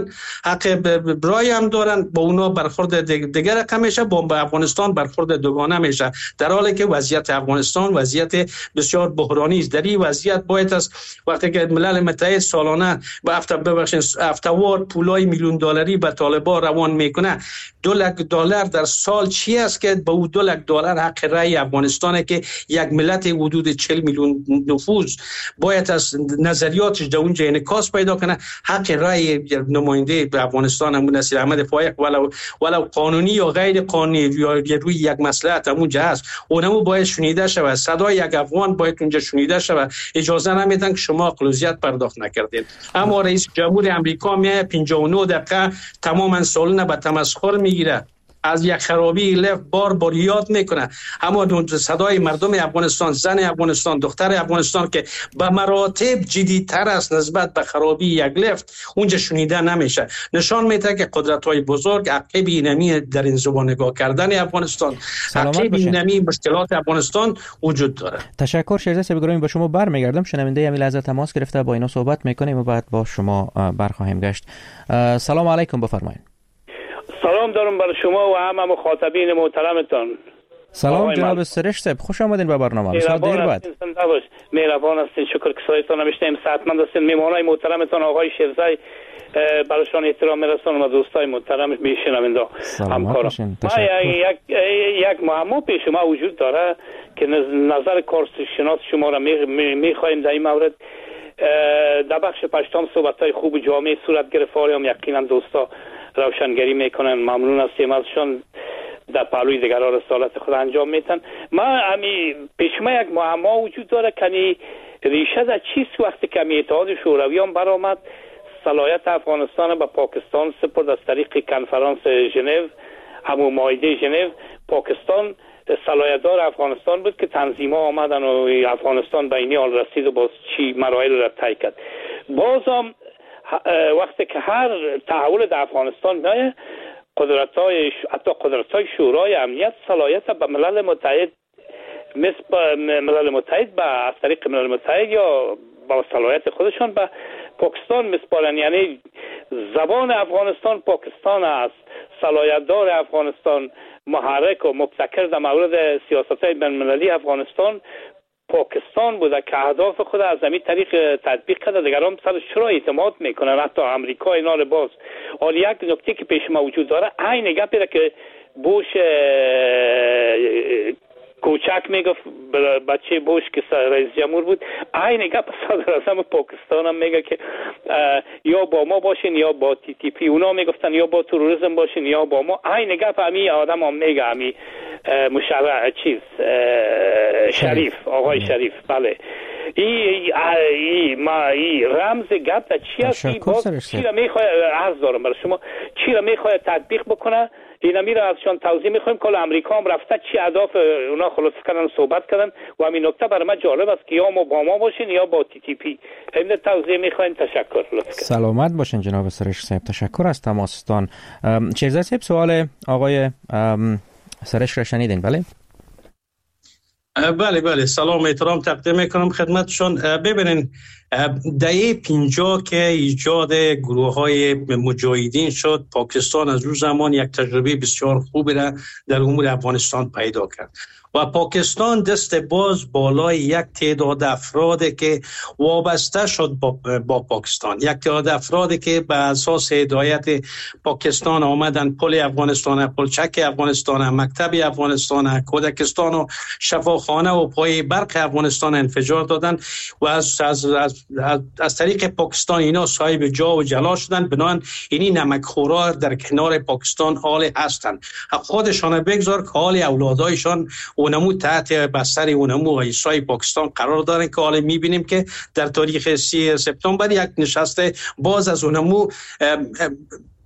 دارن، حق رای هم دارن، با اونا برخورد دیگر رقم میشه، با افغانستان برخورد دوگانه میشه، در حالی که وضعیت افغانستان وضعیت بسیار بحرانی است. در این وضعیت باید از وقتی که ملل متحد سالانه با هفته ببخشید هفته‌وار پولای میلیون دلاری به طالبان روان میکنه، دو لک دلار در سال چی است که با او دو لک دلار حق رای افغانستانه که یک ملت حدود چهل میلیون نفوذ باید از نظریاتش در اونجا انعکاس پیدا کنه. حق رای نماینده به افغانستان همون نصیر احمد فایق ولو ولو قانونی یا غیر قانونی یا روی یک مصلحت اونجا هست، اونمو باید شنیده شود، صدای یک افغان باید اونجا شنیده شود. اجازه نمیدن که شما اقلیت پرداخت نکردید. اما رئیس جمهور امریکا میه پنجاه و نه دقیقه تماما سالونه به تمسخر میگیره، از یک خرابی لفت بار بار یاد میکنه. اما صدای مردم افغانستان، زن افغانستان، دختر افغانستان که به مراتب جدی‌تر است نسبت به خرابی یک لفت اونجا شنیده نمیشه. نشان میده که قدرت‌های بزرگ عقب اینمی در این زبان نگاه کردن افغانستان، عقب اینمی مشکلات افغانستان وجود داره. تشکر شیرزاد صاحب گرامی، به شما برمیگردم. شنونده همین لحظه تماس گرفته، با اینا صحبت میکنیم و بعد با شما برخواهیم گشت. سلام علیکم، بفرمایید. سلام دارم برای شما و همه مخاطبین محترمتان. سلام جناب سرش صاحب، خوش آمدین به برنامه. بسیار دیر بعد. مهربان هستین، شکر که صدایتان میشنویم. صحتمند هستین. میهمانای محترمتان آقای شیرزای برایشان احترام میرسونم و دوستای محترم میشنوندا همکارم. ما یک یک معما پیش ما وجود داره که نظر کارشناس شما را میخوایم در این مورد. در بخش پشتم صحبت‌های خوب جامع صورت گرفت، هم یقینا دوستا روشنگری میکنن. ممنون هستیم ازشان، در پهلوی دیگران رسالت خود انجام میتن. ما امی پیش ما یک معما وجود داره که ریشه در چیست. وقتی که اتحاد شورویان برآمد صلاحیت افغانستان به پاکستان سپرد از طریق کنفرانس ژنو، همون معاهده ژنو. پاکستان صلاحیت‌دار افغانستان بود که تنظیم‌ها آمدن و افغانستان به این حال رسید و باز چی مراحل را طی کرد. بازم وقتی که هر تحول در افغانستان میاد، قدرت‌های حتی قدرت‌های شورای امنیت صلاحیت به ملل متحد مثل ملل متحد به از طریق ملل متحد یا با صلاحیت خودشان به پاکستان میسپارن. یعنی زبان افغانستان پاکستان است، صلاحیت‌دار افغانستان، محرک و مبتکر در مورد سیاست‌های بین‌المللی افغانستان پاکستان بوده که اهداف خود از همین طریق تطبیق کرده. دیگران سرش چرا اعتماد میکنن؟ حتی امریکا اینا رو باز. حالا یک نکته که پیش ما وجود داره، عین گپی که بوش کوچک میگفت بچه بوش که رئیس جمهور بود، عین گپ صدر اعظم پاکستان هم میگه که یا با ما باشین یا با تی تی پی. اونا میگفتن یا با تروریسم باشین یا با ما. عین گپ همین آدم هم میگه، همین مشرع چیز شریف، آقای شریف. بله ای ای ما ای رمز گپ در چی هستی؟ باز چی را میخواه عرض دارم برای شما، چی را میخواه تطبیق بکنه؟ اینا میره ازشان توضیح میخوایم که امریکا هم رفته چی اهداف اونا خلاصه کردن، صحبت کردن. و همین نکته برای من جالب است که یا ما با ما باشین یا با تی تی پی. همین توضیح میخوایم. تشکر. سلامت باشین جناب سرش صاحب، تشکر از تماستان. شیرزاد صاحب، سوال آقای سرش را شنیدین؟ بله بله بله سلام احترام تقدیم میکنم خدمتشون. ببینین دهه پنجاه که ایجاد گروه های مجاهدین شد، پاکستان از اون زمان یک تجربه بسیار خوبی را در امور افغانستان پیدا کرد و پاکستان دست باز بالای یک تعداد افرادی که وابسته شد با, با پاکستان، یک تعداد افرادی که به اساس هدایت پاکستان آمدن پل افغانستان، پلچک افغانستان، مکتب افغانستان، کودکستان و شفاخانه و پای برق افغانستان انفجار دادن و از از از, از, از طریق پاکستان اینا صاحب جا و جلا شدن. بنابراین اینی نمکخورا در کنار پاکستان حال هستند. خودشان بگذار که حال اولادایشان اونمو تحت بستر اونمو ایسای پاکستان قرار دارن که حالا میبینیم که در تاریخ سی سپتامبر یک نشست باز از اونمو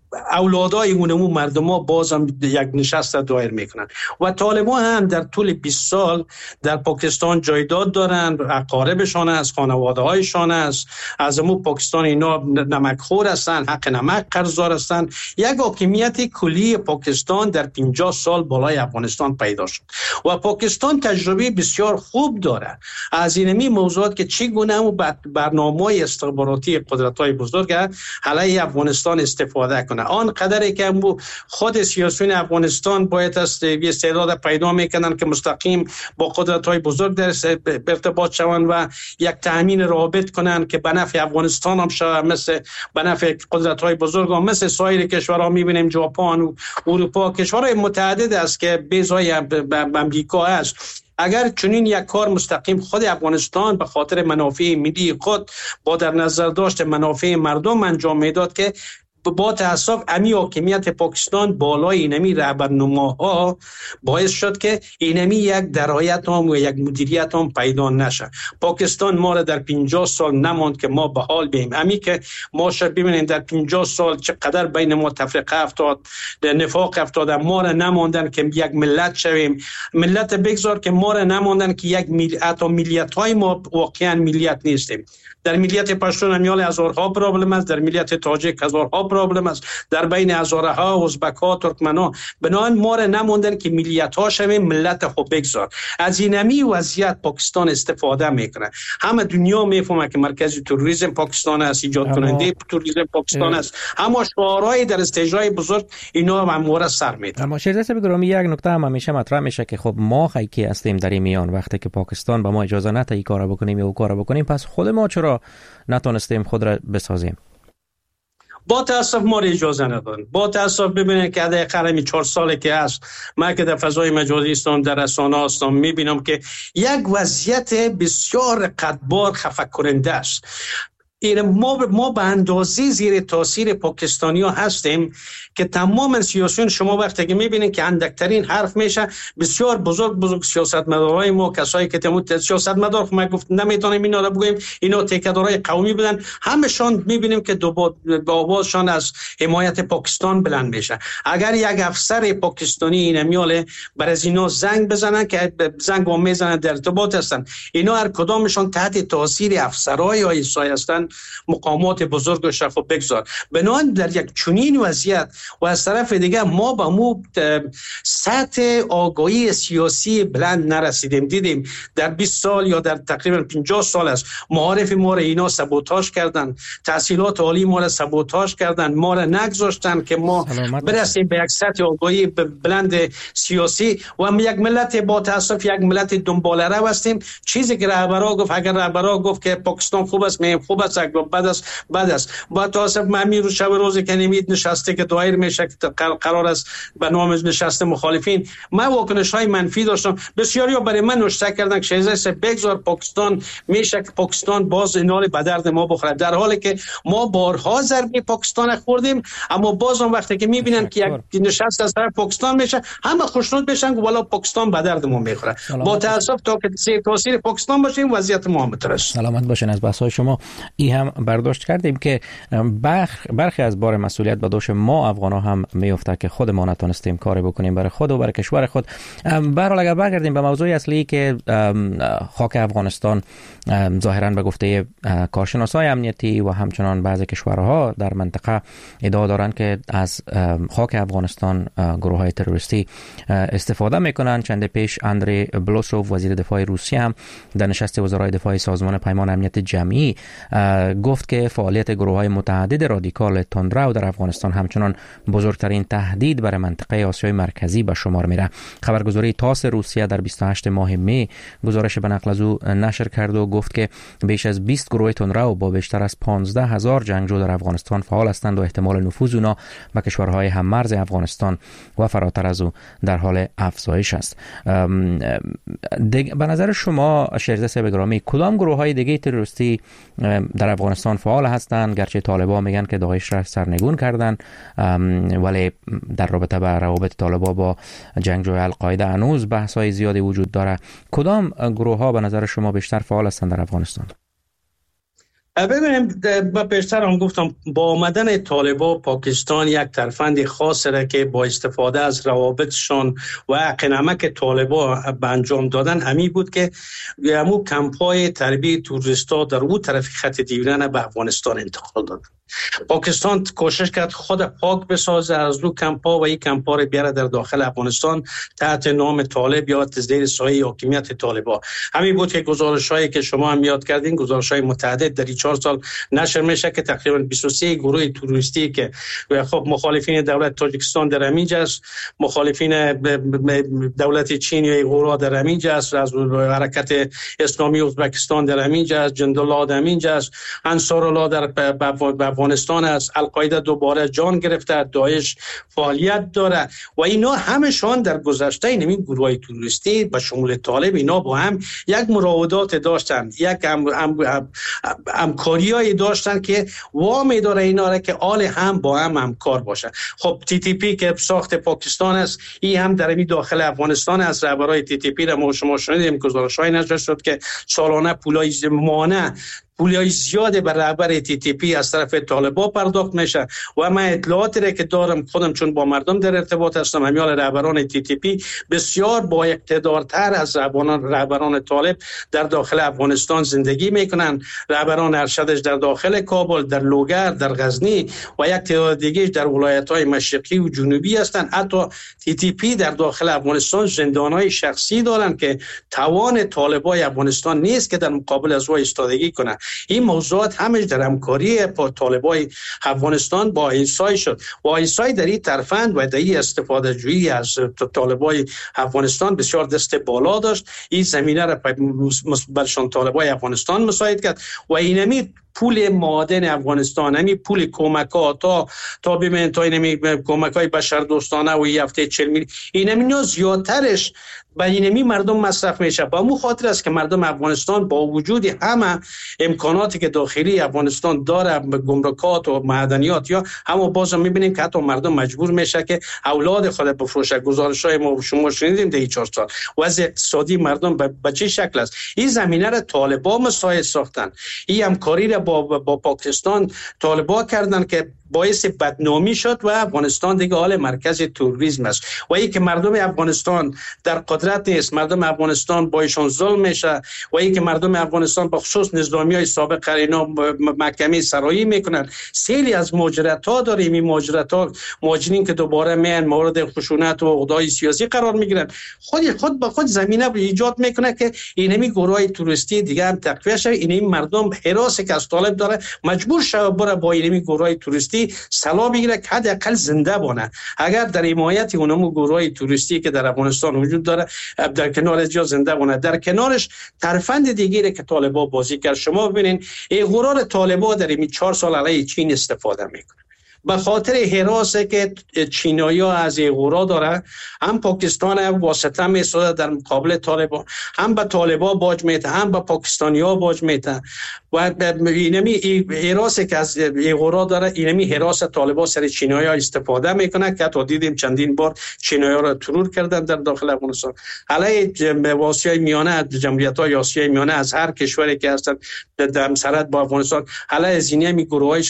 اولادای اونمو مردم ها باز هم یک نشست دایر میکنن و طالبان هم در طول بیست سال در پاکستان جایداد دارن، اقاربشان است، خانواده هایشان است، از امو پاکستان اینا نمکخور هستن، حق نمک قرضدار هستن. یک حاکمیت کلی پاکستان در پنجاه سال بالای افغانستان پیدا شد و پاکستان تجربه بسیار خوب داره از اینمی موضوعات که چگونه و برنامه استخباراتی قدرت‌های بزرگ علیه افغانستان استفاده کنه. آن قدری که خود سیاسیون افغانستان باید است استعداد پیدا میکنن که مستقیم با قدرت‌های بزرگ در ارتباط شوند و یک تامین رابط کنن که به نفع افغانستان هم شود، مثل به نفع قدرت‌های بزرگ هم مثل سایر کشورها میبینیم، ژاپن و اروپا، کشورهای متعدد است که بیزای امریکا است. اگر چنین یک کار مستقیم خود افغانستان به خاطر منافع ملی خود با در نظر داشت منافع مردم انجام میداد که با تاسف امی حاکمیت پاکستان بالای اینمی رهبرنماها باعث شد که اینمی یک درایت هم و یک مدیریت هم پیدا نشه. پاکستان ما را در پنجاه سال نماند که ما به حال بیم. امی که ما شد ببینیم در پنجاه سال چقدر بین ما تفرقه افتاد، نفاق افتاد، ما را نماندن که یک ملت شویم. ملت بگذار که ما را نماندن که یک ملت و ملیت های ما واقعا ملیت نیستیم. در ملیت پشتون امیال هزارها پرابلم است، در ملیت تاجیک هزارها پرابلم است، در بین هزارها ازبک ها، ترکمن ها. بنابراین ما را نموندن که ملیت ها شویم، ملت خوب بگذار. از اینمی وضعیت پاکستان استفاده میکنه. همه دنیا میفهمه که مرکز تروریسم پاکستان است، ایجاد کننده تروریسم پاکستان است. اما شعارهای در استیج‌های بزرگ اینا همواره سر میدن. اما شیرزاد گرامی، یک نکته هم همیشه مطرح میشه که خب ما خیلی هستیم در این میان، وقتی که پاکستان به ما اجازه نده این کارو بکنیم یا اون کارو بکنیم، پس خود ما چرا نتونستیم خود را بسازیم؟ با تاسف ما را اجازه ندادن. با تاسف ببینید که در قرمی چهار ساله که هست، من که در فضای مجازی هستم، در رسانه هستم، میبینم که یک وضعیت بسیار قدبار خفه کننده است. این ما ما به اندازه زیر تاثیر پاکستانی ها هستیم که تمام سیاسیون، شما وقتی که میبینید که اندکترین حرف میشه، بسیار بزرگ بزرگ سیاستمدارای ما، کسایی که تمام سیاستمدار ما گفت نمیتونیم اینا رو بگویم، اینا تکیه‌دارای قومی بودن، همشون میبینیم که دو با آوازشان از حمایت پاکستان بلند میشه. اگر یک افسر پاکستانی این میاله بر از اینا زنگ بزنن که زنگ و میزنن در ارتباط هستن، اینا هر کدامشون تحت تاثیر افسرای ایسای هستن، مقامات بزرگ و شفا بگذار. بنابراین در یک چنین وضعیت و از طرف دیگه ما به مو سطح آگاهی سیاسی بلند نرسیدیم. دیدیم در بیست سال یا در تقریبا پنجاه سال است معارف ما را اینا سابوتاژ کردن، تحصیلات عالی ما را سابوتاژ کردن، ما را نگذاشتن که ما برسیم به یک سطح آگاهی بلند سیاسی و یک ملت با تاسف یک ملت دنباله رو هستیم. چیزی که رهبرا گفت، اگر رهبرا گفت که پاکستان خوب است، میم خوب است، بعد است بعد است با تاسف ممی رو شب روزی که نمید نشسته که دایر میشه که قرار است به نام نشسته مخالفین، من واکنش های منفی داشتم. بسیاری ها برای من نوشته کردن که شیزه بگذار پاکستان میشه که پاکستان باز اینال به درد ما بخوره، در حالی که ما بارها ضربه پاکستان خوردیم. اما باز اون وقتی که میبینن که یک نشست از طرف پاکستان میشه، همه خوشنود میشن که والا پاکستان به درد ما میخوره. با تاسف تا که زیر تاثیر پاکستان باشیم وضعیت ما هم بهتر است. سلامت باشین. از بحث‌های شما ای هم برداشت کردیم که برخی از بار مسئولیت به دوش ما افغانا هم میفته که خود ما نتونستیم کاری بکنیم برای خود و برای کشور خود. به هر حال اگر برگردیم به موضوع اصلی که خاک افغانستان ظاهرا به گفته کارشناسای امنیتی و همچنان بعضی کشورها در منطقه ادعا دارند که از خاک افغانستان گروه‌های تروریستی استفاده میکنن. چند پیش اندری بلوسوف وزیر دفاع روسیه هم در نشست وزرای دفاع سازمان پیمان امنیت جمعی گفت که فعالیت گروه‌های متعدد رادیکال تندرو در افغانستان همچنان بزرگترین تهدید برای منطقه آسیای مرکزی به شمار میره. خبرگزاری تاس روسیه در بیست و هشتم ماه می گزارش به نقل از او نشر کرد و گفت که بیش از بیست گروه تندرو با بیشتر از پانزده هزار جنگجو در افغانستان فعال هستند و احتمال نفوذ اونا به کشورهای هممرز افغانستان و فراتر از او در حال افزایش است. به نظر شما شیرزاد صاحب گرامی، کدام گروه‌های دیگه تروریستی در افغانستان فعال هستند؟ گرچه طالبان میگن که داعش را سرنگون کردن، ولی در رابطه با روابط طالبان با جنگجوی القاعده هنوز بحث‌های زیادی وجود داره. کدام گروه‌ها به نظر شما بیشتر فعال هستند در افغانستان؟ ببینیم با پیشتر هم گفتم با آمدن طالبا پاکستان یک ترفند خاص را که با استفاده از روابطشون و قنمک طالبا به انجام دادن همی بود که همو کمپای تربیت توریستا در او طرف خط دیوران به افغانستان انتقال داد. پاکستان کوشش کرد خود پاک بسازه از لو کمپا و این کمپا رو بیاره در داخل افغانستان تحت نام طالب یا زیر سایه حاکمیت طالبا. همین بود که گزارش‌هایی که شما هم یاد کردین، گزارش‌های متعدد در این چهار سال نشر میشه که تقریبا بیست و سه گروه توریستی که خب مخالفین دولت تاجیکستان در همینجا است، مخالفین دولت چین یا ایغورا در همینجا است، از حرکت اسلامی ازبکستان در همینجا است، جندالله در همینجا است، انصارالله در افغانستان است، القاعده دوباره جان گرفته، داعش فعالیت داره و اینا همشان در گذشته این گروهای توریستی به شمول طالب اینا با هم یک مراودات داشتن، یک همکاریایی داشتن که وامی داره اینا را که آل هم با هم همکار باشه. خب تی تی پی که ساخت پاکستان است، این هم در این داخل افغانستان است. رهبرای تی تی پی را ما شما شنیدیم، گزارش‌های نشر شد که سالانه پولای مانع پولیای زیاده بر رهبر تی تی پی از طرف طالبا پرداخت میشه و من اطلاعاتی را که دارم خودم چون با مردم در ارتباط هستم، همیال رهبران تی تی پی بسیار با اقتدارتر از رهبران رهبران طالب در داخل افغانستان زندگی میکنن. رهبران ارشدش در داخل کابل، در لوگر، در غزنی و یک تعداد دیگه در ولایت‌های مشرقی و جنوبی هستند. حتی تی تی پی در داخل افغانستان زندان‌های شخصی دارن که توان طالبای افغانستان نیست که در مقابل از او ایستادگی کنه. این موضوعات همش در همکاری با طالبای افغانستان با ایسای شد و ایسای در این ترفند و در این استفاده جویی از طالبای افغانستان بسیار دست بالا داشت. این زمینه را برشان طالبای افغانستان مساعد کرد و اینمی پول معادن افغانستان، همین پول کمک‌ها تا تا ببین تا اینمی کمک‌های بشردوستانه و این هفته چهل میلیون اینمی زیادترش به اینمی مردم مصرف میشه. با مو خاطر است که مردم افغانستان با وجود همه امکاناتی که داخلی افغانستان داره، گمرکات و معدنیات، یا همو باز میبینیم که حتی مردم مجبور میشه که اولاد خود بفروشه. گزارش‌های ما شما شنیدیم در این چهار سال وضع اقتصادی مردم به چه شکل است. این زمینه را طالبا مساعد ساختن، این همکاری را با با پاکستان طالبا کردن که باعث بدنامی شد و افغانستان دیگه حال مرکز تروریسم است و ای که مردم افغانستان در قدرت نیست، مردم افغانستان با ایشان ظلم میشه و ای که مردم افغانستان به خصوص نظامیای سابق اینا محکمه سرایی میکنن. سیلی از مهاجرت ها داریم، این مهاجرت ها مهاجرین که دوباره میان مورد خشونت و عقدای سیاسی قرار میگیرن، خود خود با خود زمینه ایجاد میکنه که اینمی گروهای توریستی دیگه هم تقویت شه. اینمی مردم هراسی که از طالب داره مجبور شه بره با اینمی گروهای توریستی سلا بگیره که حداقل زنده بونه. اگر در حمایت اونم گروهای توریستی که در افغانستان وجود داره در کنار جا زنده بونه، در کنارش ترفند دیگری که طالبا بازی کرد. شما ببینین این غرور طالبا در این چهار سال علیه چین استفاده میکنه. به خاطر حراسه که چینایی‌ها از ایغورا داره، هم پاکستان واسطه میسازه در مقابل طالبان، هم به طالبان باج میده، هم به پاکستانی‌ها باج میده و اینمی حراسه که از ایغورا داره، اینمی حراس طالبان سر چینایی‌ها استفاده میکنه که تا دیدیم چندین بار چینایی‌ها را ترور کردن در داخل افغانستان. علیه آسیای میانه، جمهوریت‌های آسیای میانه از هر کشوری که هستن در همسرت با افغانستان علیه از اینمی گروه‌های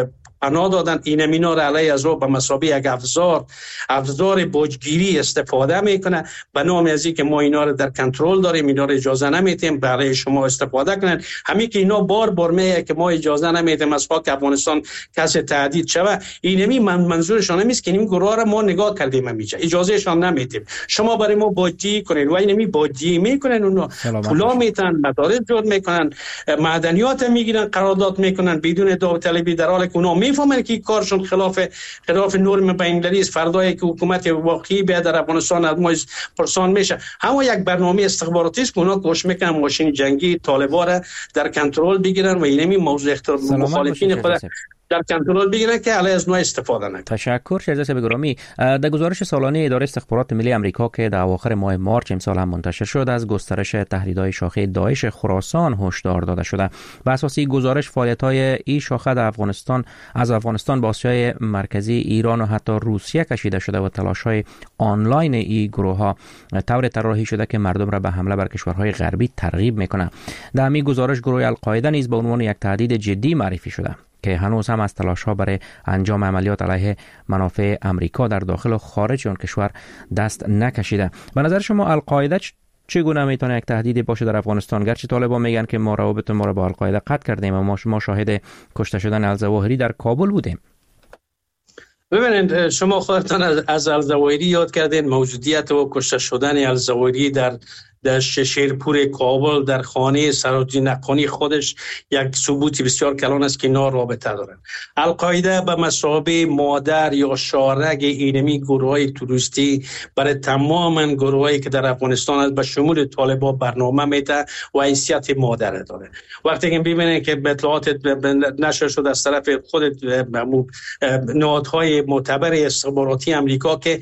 پناه دادن. این مینا را علیه از رو به مسابقه یک افزار افزار بوجگیری استفاده میکنه به نام از که ما اینا رو در کنترل داریم، اینا رو اجازه نمیدیم برای شما استفاده کنن. همین که اینا بار بار میگه که ما اجازه نمیدیم از پاک افغانستان کسی تهدید شوه، اینمی من منظورشون نیست که این گروه را ما نگاه کردیم میشه اجازهشان نمیدیم شما برای ما بوجی کنین و اینمی بوجی میکنن، اونو پولا میتن، مدارس جور میکنن، معدنیات میگیرن، قرارداد میکنن بدون داوطلبی، در حالی که اونا میفهمن که کارشون خلاف خلاف نرم بین‌المللی است. فردایی که حکومت واقعی به در افغانستان از ما پرسان میشه، همون یک برنامه استخباراتی است که اونا کوشش میکنن ماشین جنگی طالبان را در کنترل بگیرن و اینمی موضوع اختلاف مخالفین خود در کنترل بگیرن که علیه از نوع استفاده نکنه. تشکر شهزاده صاحب گرامی. در گزارش سالانه اداره استخبارات ملی آمریکا که در اواخر ماه مارچ امسال هم منتشر شد از گسترش تهدیدهای شاخه داعش خراسان هشدار داده شده. بر اساس این گزارش فعالیت‌های این شاخه در افغانستان از افغانستان به آسیای مرکزی، ایران و حتی روسیه کشیده شده و تلاش‌های آنلاین این گروه‌ها طور طراحی شده که مردم را به حمله بر کشورهای غربی ترغیب می‌کنه. در همین گزارش گروه القاعده نیز به عنوان یک تهدید جدی معرفی شده که هنوز هم از تلاش‌ها برای انجام عملیات علیه منافع امریکا در داخل و خارج آن کشور دست نکشیده. به نظر شما القاعده چگونه میتونه یک تهدیدی باشه در افغانستان؟ گرچه طالبان میگن که ما روابط ما را با القاعده قطع کردیم و ما ما شاهد کشته شدن الزواهری در کابل بودیم. ببینید شما خودتان از الزواهری یاد کردین، موجودیت و کشته شدن الزواهری در در شیرپور کابل در خانه سراجی نقانی خودش یک ثبوت بسیار کلان است که اینا رابطه دارن. القاعده به مثابه مادر یا شارگ اینمی گروه‌های تروریستی برای تمام گروهایی که در افغانستان است به شمول طالبان برنامه میده و حیثیت مادر داره. وقتی که ببینید که اطلاعات نشر شده از طرف خود نهادهای معتبر استخباراتی امریکا که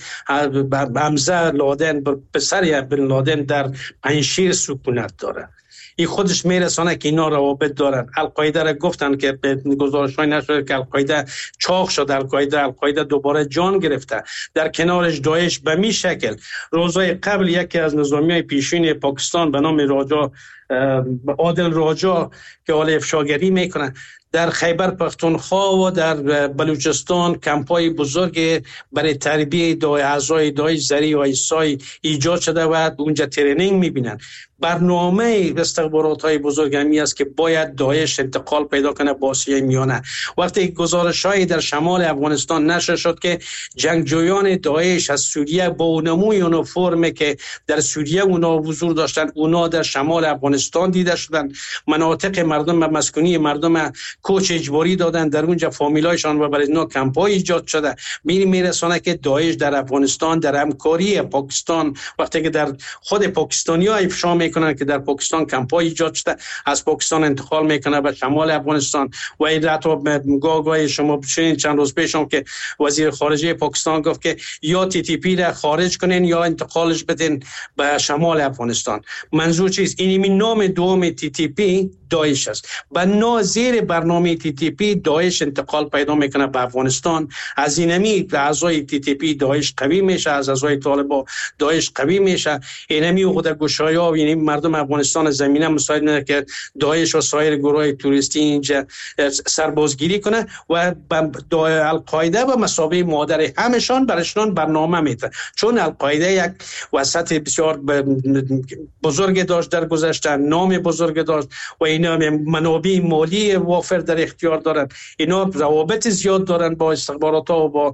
حمزه لادن پسر بن لادن در پنشیر سکونت داره، این خودش میرسانه که اینا روابط دارن. القاعده را گفتن که به گزارش‌های نشده که القاعده چاق شد، القاعده القاعده دوباره جان گرفته. در کنارش داعش به می شکل روزهای قبل یکی از نظامیای پیشین پاکستان به نام راجا عادل راجا که حال افشاگری میکنه در خیبر پختونخوا و در بلوچستان کمپای بزرگ برای تربیه دای اعضای داعش زری و ایسای ایجاد شده و اونجا ترینینگ میبینن. برنامه استخبارات های بزرگ همی است که باید داعش انتقال پیدا کنه با آسیای میانه. وقتی گزارش های در شمال افغانستان نشر شد که جنگجویان داعش از سوریه با اونموی اونفرمه که در سوریه اونا حضور داشتن اونا در شمال افغانستان دیده شدن، مناطق مردم مسکونی مردم کوچ اجباری دادن، در اونجا فامیلایشان و برای اینا کمپای ایجاد شده. میری میرسانه که داعش در افغانستان در همکاری پاکستان وقتی که در خود پاکستانی‌ها افشا میکنن که در پاکستان کمپای ایجاد شده از پاکستان انتقال میکنه به شمال افغانستان و این حتی گاگای شما بشین چند روز پیش هم که وزیر خارجه پاکستان گفت که یا تی تی پی را خارج کنین یا انتقالش بدین به شمال افغانستان. منظور چیست؟ این نام دوم تی تی پی داعش است. با نازیر برنامه تی تی پی داعش انتقال پیدا میکنه به افغانستان. از اینمی اعضای تی تی پی داعش قوی میشه، از اعضای طالبان داعش قوی میشه. اینمی خود گشایا و این مردم افغانستان زمینه مساعد میده که داعش و سایر گروه توریستی اینجا سربازگیری کنه و القاعده به مثابه مادر همشان برشان برنامه میده. چون القاعده یک وسط بسیار بزرگ داشت در گذشته، نام بزرگ داشت و اینا منابع مالی وافر در اختیار دارن، اینا روابط زیاد دارن با استخبارات ها و با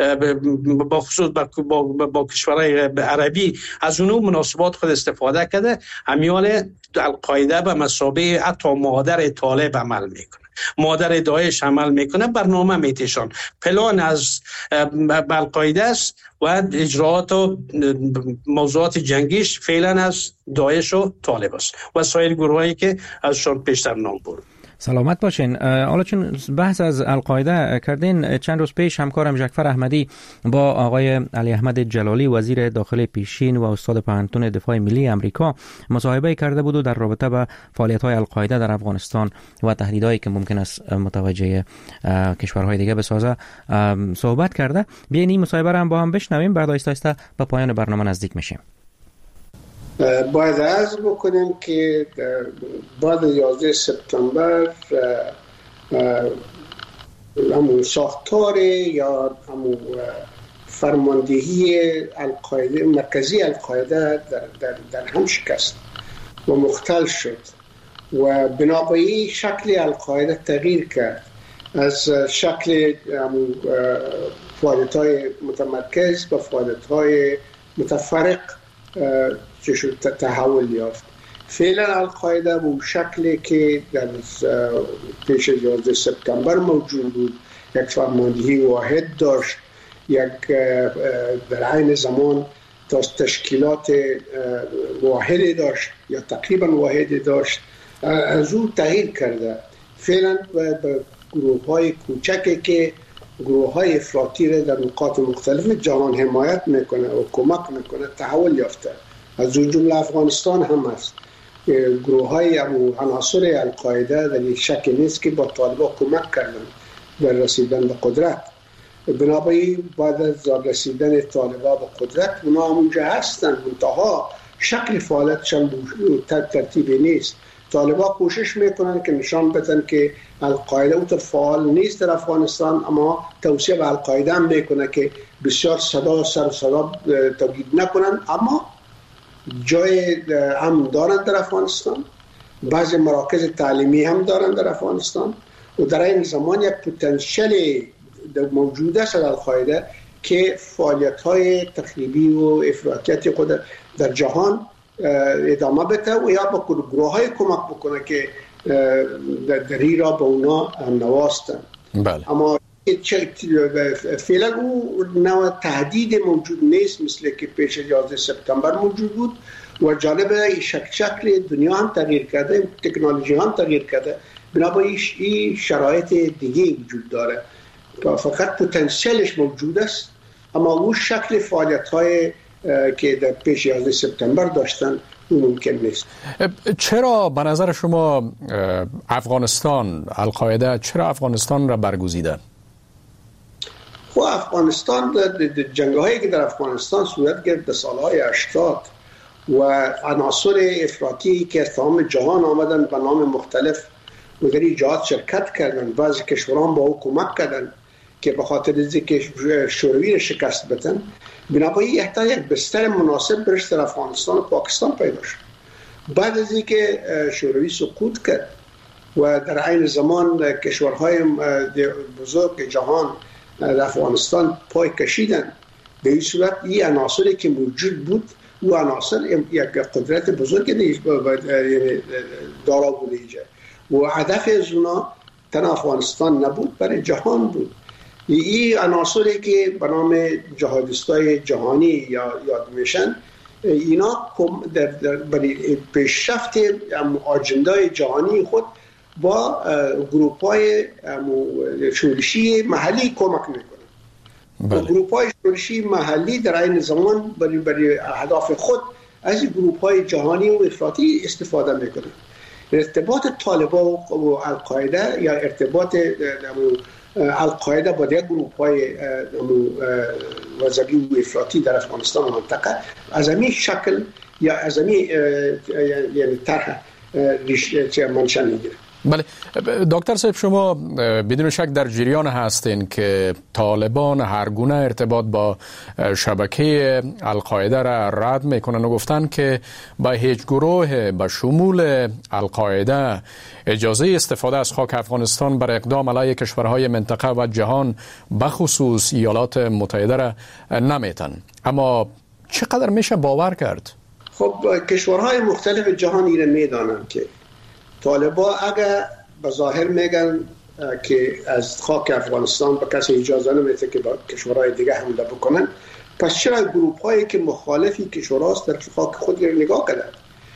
با خصوص با, با, با, با کشورهای عربی. از اونو مناسبات خود استفاده کرده. همیال القاعده به مثابه حتی مادر طالب عمل میکنه، مادر داعش عمل میکنه، برنامه میتشان. پلان از القاعده است و اجراعات و موضوعات جنگیش فعلا از داعش و طالب است و سایر گروهایی که ازشان پیشتر نام برد. سلامت باشین. حالا چون بحث از القاعده کردین، چند روز پیش همکارم جعفر احمدی با آقای علی احمد جلالی وزیر داخل پیشین و استاد پوهنتون دفاع ملی امریکا مصاحبه کرده بود و در رابطه با فعالیت‌های القاعده در افغانستان و تهدیدهایی که ممکن است متوجه کشورهای دیگه بسازه صحبت کرده. بیاین این مصاحبه را هم با هم بشنویم، بعد آهسته آهسته به پایان برنامه نزدیک میشیم. باید عرض بکنیم که بعد یازده سپتامبر همون ساختار یا همون فرماندهی القاعده مرکزی القاعده در, در, در هم شکست و مختل شد و بنابراین شکل القاعده تغییر کرد از شکل فعالیت‌های متمرکز به فعالیت‌های متفرق که شد تحول یافت. فعلا القاعده به شکلی که در پیش یازده سپتامبر موجود بود، یک فرماندهی واحد داشت، یک در عین زمان تشکیلات واحدی داشت یا تقریبا واحدی داشت، از اون تغییر کرده. فعلا گروه های کوچکی که گروه های افراطی را در نقاط مختلف جهان حمایت میکنه و کمک میکنه تحول یافته. از اون جمله افغانستان هم هست. گروه های عناصر القاعده در یک شک نیست که با طالبان کمک کردن در رسیدن به قدرت. بنابراین بعد از رسیدن طالبان به قدرت اونا همونجا هستن، منتها شکل فعالیتشان ترتیبی نیست. طالبان کوشش میکنن که نشان بدن که القاعده اونطور فعال نیست در افغانستان، اما توصیه به القاعده هم میکنه که بسیار صدا سر صدا تولید نکنن، اما جای هم دارن در افغانستان، بعضی مراکز تعلیمی هم دارن در افغانستان و در این زمان یک پتانسیل موجود است در القاعده که فعالیت‌های تخریبی و افراطیت خود در جهان ادامه بده و یا با گروه‌های کمک بکنه که در ایرا به اونا نواستن. بله. اما فعلا اون نوع تهدید موجود نیست مثل که پیش یازده سپتامبر موجود بود و جالب شک شکل دنیا هم تغییر کرده، تکنولوژی هم تغییر کرده، بنابراین این شرایط دیگه وجود داره. فقط پتانسیلش موجود است، اما اون شکل فعالیت‌های که در پیش یازده سپتامبر داشتن اون ممکن نیست. چرا به نظر شما افغانستان، القاعده چرا افغانستان را برگزیده؟ خب افغانستان جنگ‌هایی که در افغانستان صورت گرفت در سالهای هشتاد و عناصر افراطی که از تمام جهان آمدن به نام مختلف و در این جهات شرکت کردن، بعضی کشوران با او کمک کردن که به خاطر از اینکه شوروی را شکست بدن، بنابراین یحتاج یک بستر مناسب برش در افغانستان و پاکستان پیدا شد. بعد از اینکه شوروی سقوط کرد و در عین زمان کشورهای بزرگ جهان در افغانستان پای کشیدن، به این صورت این عناصری که موجود بود و عناصر یک قدرت بزرگ دارا بوده و هدف از اونا تنها افغانستان نبود، برای جهان بود. این عناصری که به نام جهادیستای جهانی یا یاد میشن، اینا در, در برای پیشرفت آجندای جهانی خود با گروپ‌های شورشی محلی کمک میکنن. گروپ‌های شورشی محلی در این زمان برای برای اهداف خود از گروپ‌های جهانی و افراطی استفاده میکنن. ارتباط طالبان و القاعده یا ارتباط القاعده با دیگر گروپ‌های وزبی و افراطی در افغانستان و منطقه از همین شکل یا از همین یعنی طرح ریشه منشأ میگیره. بله دکتر صاحب، شما بدون شک در جریان هستین که طالبان هر گونه ارتباط با شبکه القاعده را رد میکنن و گفتن که با هیچ گروه به شمول القاعده اجازه استفاده از خاک افغانستان بر اقدام علیه کشورهای منطقه و جهان بخصوص ایالات متحده را نمیتن. اما چقدر میشه باور کرد؟ خب کشورهای مختلف جهان ایره میدانن که طالبان اگر به ظاهر میگن که از خاک افغانستان به کسی اجازه نمیده که با کشورهای دیگه حمله بکنن، پس چرا گروپ هایی که مخالفی کشوراست در خاک خود رو نگاه کردن؟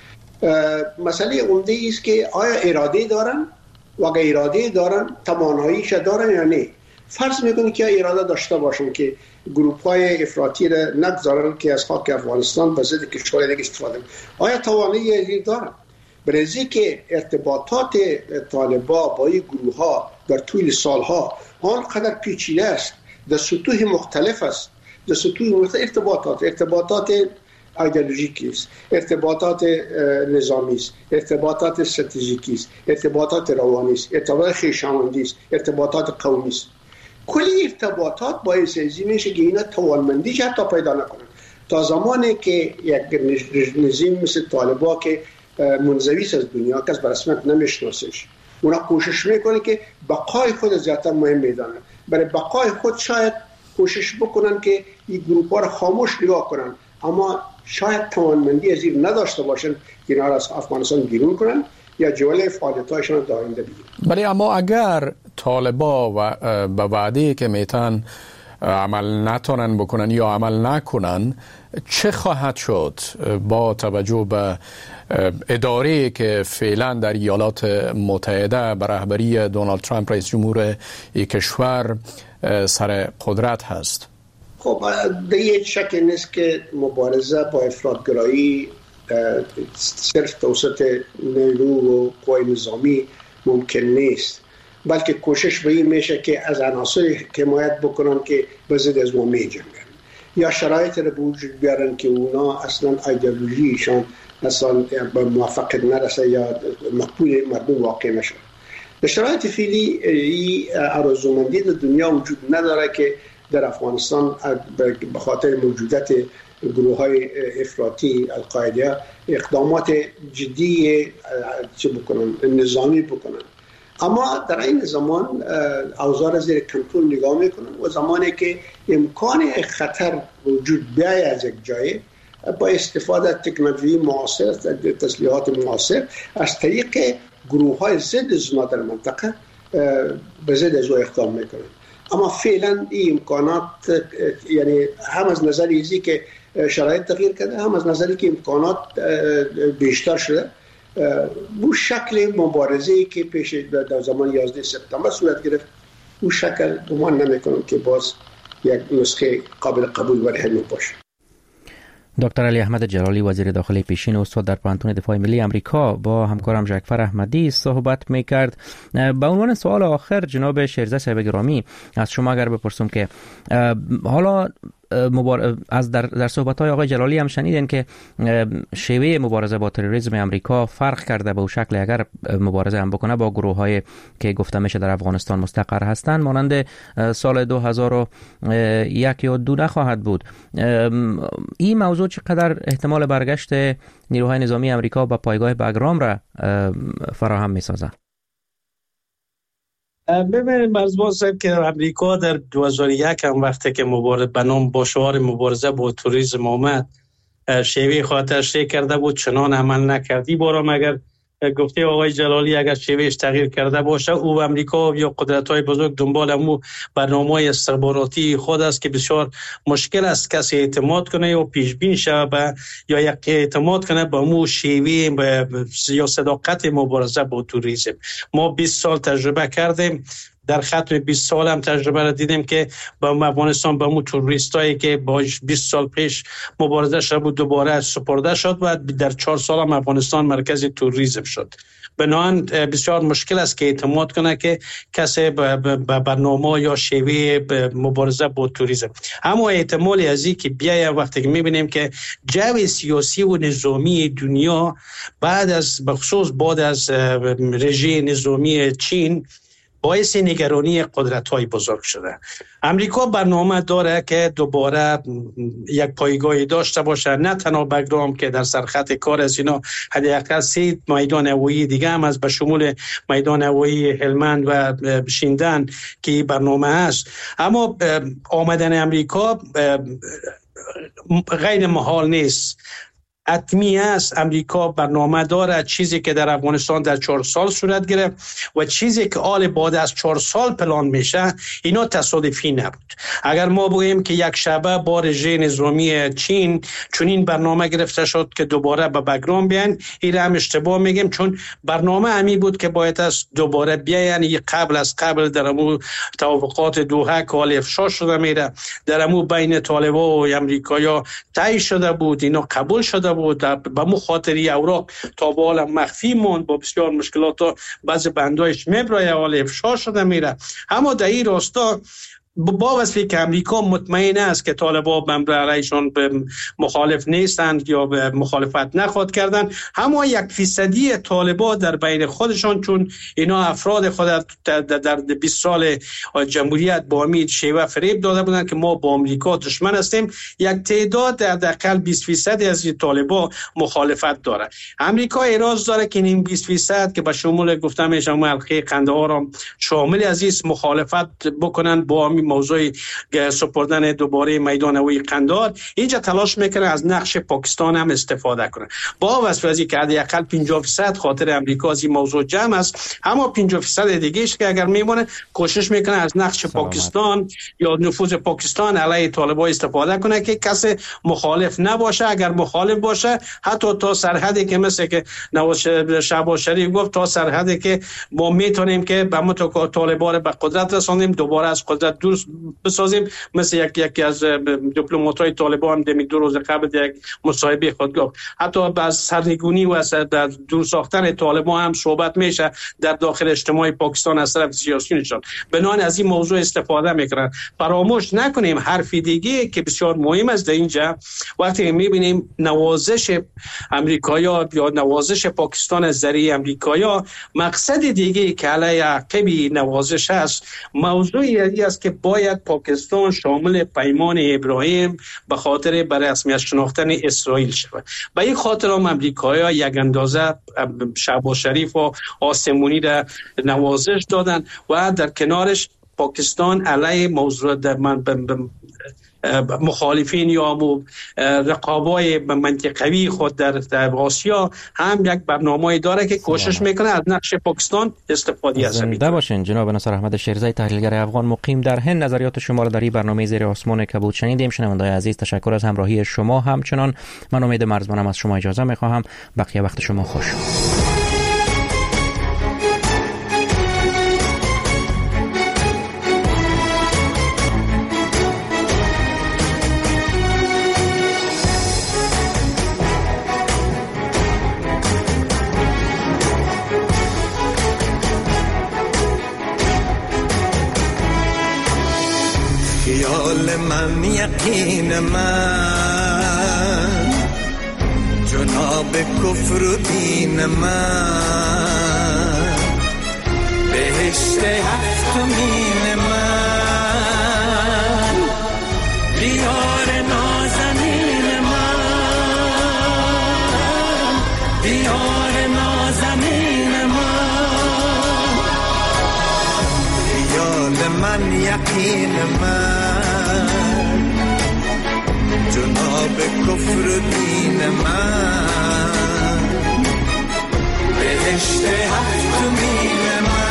مسئله عمده است که آیا اراده دارن و اگر اراده دارن تواناییش دارن یا نه. فرض میکنه که اراده داشته باشن که گروپ های افراطی را نگذارن که از خاک افغانستان به ضد کشورهای دیگه استفاده کنن. آیا توانایی دارن؟ برای که ارتباطات طالبان با این گروه ها در طول سالها آنقدر پیچیده است، در سطوح مختلف است، در سطوح مختلف ارتباطات ارتباطات ایدئولوژیکی است، ارتباطات نظامی است، ارتباطات استراتژیکی است، ارتباطات روانی است، ارتباطات خویشاوندی است، ارتباطات قومی است. کلی ارتباطات باعث ازی میشه که اینا توانمندی حتی پیدا نکنن تا زمانی که یک رژیم مثل طالبان که منزوی از دنیا کس به رسمیت نمیشناسش، اونا کوشش میکنه که بقای خود زیادتر مهم میدانن. برای بقای خود شاید کوشش بکنن که این گروپ ها را خاموش نگاه کنن، اما شاید توانمندی از این نداشته باشن که اینا را از افغانستان بیرون کنن یا جوله فعالیت هایشان داینده بگیرن. بله اما اگر طالبان و به وعده که میتن عمل نتونن بکنن یا عمل نکنن، چه خواهد شد با توجه به اداره‌ای که فعلا در ایالات متحده به رهبری دونالد ترامپ رئیس جمهور این کشور سر قدرت هست؟ خب در یک شک نیست که مبارزه با افراطگرایی صرف توسط نیرو و قوای نظامی ممکن نیست، بلکه کوشش به این میشه که از عناصری حمایت بکنن که به ضد از ما میجنگن یا شرایط رو به وجود بیارن که اونا اصلا ایدئولوژیشان اصلا به موفقیت نرسه یا مقبول مردم واقع نشه. در شرایط فعلی این آرزومندی در دنیا وجود نداره که در افغانستان به خاطر موجودیت گروه های افراطی القاعده اقدامات جدی چه بکنن، نظامی بکنن. اما در این زمان اوضاع را زیر کنترل نگاه میکنن و زمانی که امکان خطر وجود بیاید از یک جای با استفاده از تکنولوژی معاصر، تسلیحات معاصر، از طریق گروه های ضد زنا در منطقه به ضد از او اقدام میکنن. اما فعلا این امکانات، یعنی هم از نظر ایزی که شرایط تغییر کرده، هم از نظری که امکانات بیشتر شده، بو شکل مبارزه‌ای که پیش در زمان یازده سپتامبر صورت گرفت، بو شکل گمان نمی‌کنم که باز یک نسخه قابل قبول برای همین باشه. دکتر علی احمد جلالی، وزیر داخلی پیشین استاد در پانتون دفاع ملی امریکا، با همکارم جعفر احمدی صحبت میکرد. به عنوان سوال آخر جناب شیرزه صاحب گرامی، از شما اگر بپرسم که حالا مبار... از در, در صحبت‌های آقای جلالی هم شنیدین که شیوه مبارزه با تروریسم امریکا فرق کرده به شکل اگر مبارزه هم بکنه با گروه‌های که گفته میشه در افغانستان مستقر هستند مانند سال دو هزار و یک یا دو نخواهد بود. این موضوع چقدر احتمال برگشت نیروهای نظامی امریکا به پایگاه بگرام را فراهم می‌سازد؟ ببینید مرزبان صاحب که امریکا در دو هزار و یک هم وقتی که مبارزه به نام با شعار مبارزه با تروریسم آمد، شیوه خاطرش کرده بود، چنان عمل نکردی. بارم اگر گفته آقای جلالی اگر شیوهش تغییر کرده باشه، او و امریکا یا قدرت‌های بزرگ دنبال امو برنامه‌های استخباراتی خود است که بسیار مشکل است کسی اعتماد کنه یا پیش بین شه یا یک اعتماد کنه به امو شیوه یا صداقت مبارزه با تروریسم. ما بیست سال تجربه کردیم، در ختم بیست سال هم تجربه را دیدیم که با افغانستان با مو تروریستایی که با بیست سال پیش مبارزه شد بود دوباره سپرده شد و در چهار سال هم افغانستان مرکز تروریسم شد. بنابراین بسیار مشکل است که اعتماد کنه که کسی به برنامه یا شیوه مبارزه با تروریسم. اما احتمالی از این که بیاید وقتی که میبینیم که جو سیاسی و نظامی دنیا بعد از بخصوص بعد از رژیم نظامی چین باعث نگرانی قدرت‌های بزرگ شده. امریکا برنامه داره که دوباره یک پایگاهی داشته باشه، نه تنها بگرام که در سرخط کار از اینا حداقل سه میدان هوایی دیگه هم از به شمول میدان هوایی هلمند و شیندن که برنامه است. اما آمدن امریکا غیر محال نیست. حتمی است امریکا برنامه داره چیزی که در افغانستان در چهار سال صورت گرفت و چیزی که آل بعد از چهار سال پلان میشه، اینا تصادفی نبود. اگر ما بگوییم که یک شبه با رژیم نظامی چین چون این برنامه گرفته شد که دوباره به بگرام بیان، این هم اشتباه میگیم، چون برنامه همی بود که باید از دوباره بیان. قبل از قبل در امو توافقات دوحه که حال افشا شده میره، در امو بین طالبان و امریکایا طی شده بود، اینا قبول شده بود. به مخاطری اوراق تا به حال مخفی موند، با بسیار مشکلات و بعض بندایش میبرای حال افشا شده میره. اما در این راستا با وصفی که امریکا مطمئن است که طالبان به علیشان مخالف نیستند یا به مخالفت نخواد کردن، اما یک فیصدی طالبان در بین خودشان، چون اینا افراد خود در بیست سال جمهوریت با امید شیوه فریب داده بودند که ما با امریکا دشمن هستیم، یک تعداد در دقیقاً بیست فیصد از طالبان مخالفت داره. امریکا اعتراض داره که این بیست فیصد که به شمول گفتم میشم حلقه قندهار شامل عزیز مخالفت بکنن با همین موضوع سپردن دوباره میدان هوایی قندهار، اینجا تلاش میکنه از نقش پاکستان هم استفاده کنه. با واسه که حداقل پنجاه درصد خاطر امریکا از این موضوع جمع است، اما پنجاه درصد دیگهش که اگر میمونه کوشش میکنه از نقش پاکستان یا نفوذ پاکستان علیه طالبان استفاده کنه که کسی مخالف نباشه. اگر مخالف باشه حتی تا سرحدی که مثل که نواز شهباز شریف گفت، تا سرحدی که ما میتونیم که به متو طالبان به قدرت رسانیم، دوباره از قدرت دور بسازیم. مثل یک یکی از دیپلمات‌های طالبان دمی دو روز قبل یک مصاحبه خود گفت حتی باز سرنگونی و از دور ساختن طالبان هم صحبت میشه در داخل اجتماع پاکستان از طرف سیاسیونشان. بنابراین از این موضوع استفاده میکنن. فراموش نکنیم حرف دیگه که بسیار مهم است در اینجا، وقتی میبینیم نوازش امریکایا یا نوازش پاکستان از ذریعه امریکایا، مقصد دیگه که علیه عقبی نوازش است موضوعی است که باید پاکستان شامل پیمان ابراهیم به خاطر به رسمیت شناختن اسرائیل شود. به این خاطر هم امریکایا یک اندازه شهباز شریف و آسمونی را نوازش دادن و در کنارش پاکستان علیه موضوع در من مخالفین یا رقابای منطقوی خود در, در آسیا هم یک برنامه‌ای داره که کوشش میکنه از نقش پاکستان استفاده از زنده باشین. جناب نصر احمد شیرزی، تحلیلگر افغان مقیم در هند، نظریات شما را در این برنامه زیر آسمان کبود شنیدیم. شنونده‌های عزیز تشکر از همراهی شما. همچنان من امید مرزبانم از شما اجازه میخواهم. بقیه وقت شما خوش. من یقین من جناب کفر و دین من بهشت هفتمین من دیار نازنین من دیار نازنین من خیال من یقین من جناب کفر دین من بهشت هفتمین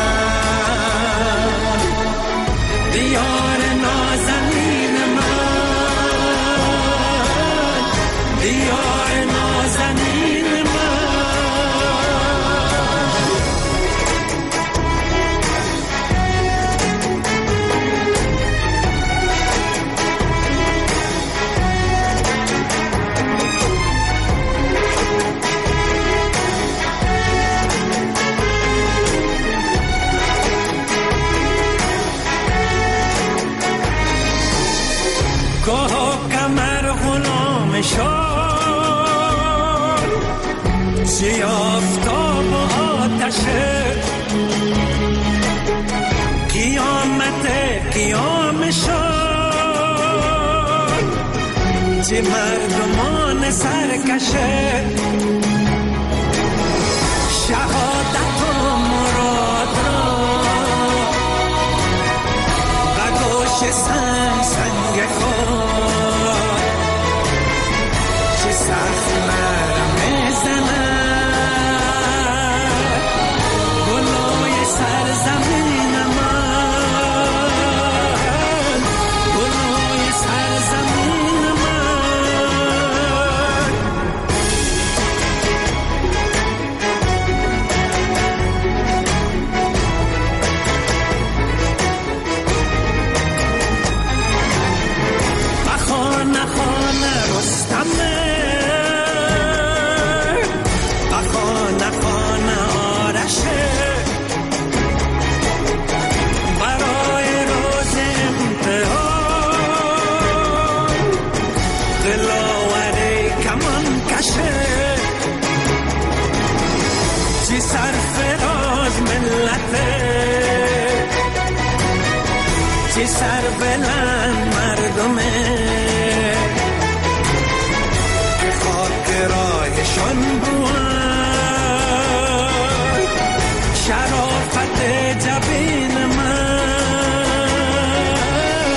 من دیار نازنین من دیار نازنین چی آفتاب و آتشه قیامت قیام شد چی مردمان سرکشه شهادت و مراد را و گوش سنگ سنگ خود چی سخت مرم میزنه سرزمین من گلوی سرزمین من بخانه خانه رستمه بخانه خانه آرشه چی سرفراز ملته چی سربلند مردمه که خاک راهشان بود شرافت جبین من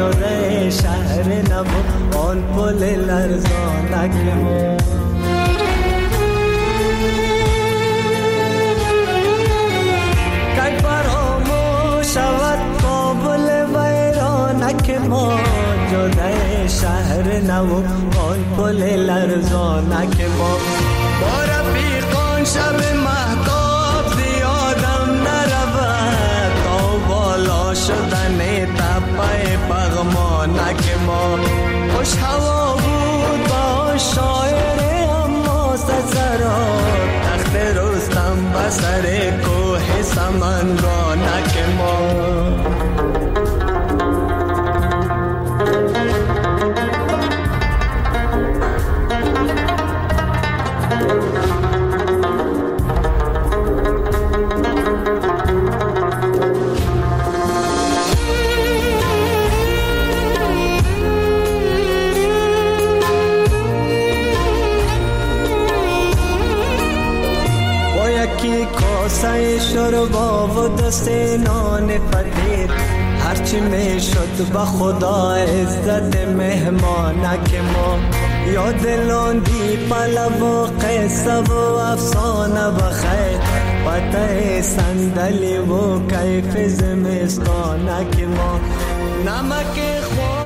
جده شهر نبود آن پل لرزانک ما که فراموش شود کابل ویرانک ما جده شهر نبود آن پل لرزانک ما با رفیقان شب مهتاب زیادم نرود تا بالا شدن تپه پغمانک ما خوش هوا بود با شاعر اما سسرا تخت رستم بسر کوه سمنگانک ما کاسه شربا و دست نان فقیر هرچی می شد به خدا عزت مهمانک ما یا دلاندی پلو و قصه و افسانه بخیر پته صندلی و کیف زمستانک ما نمک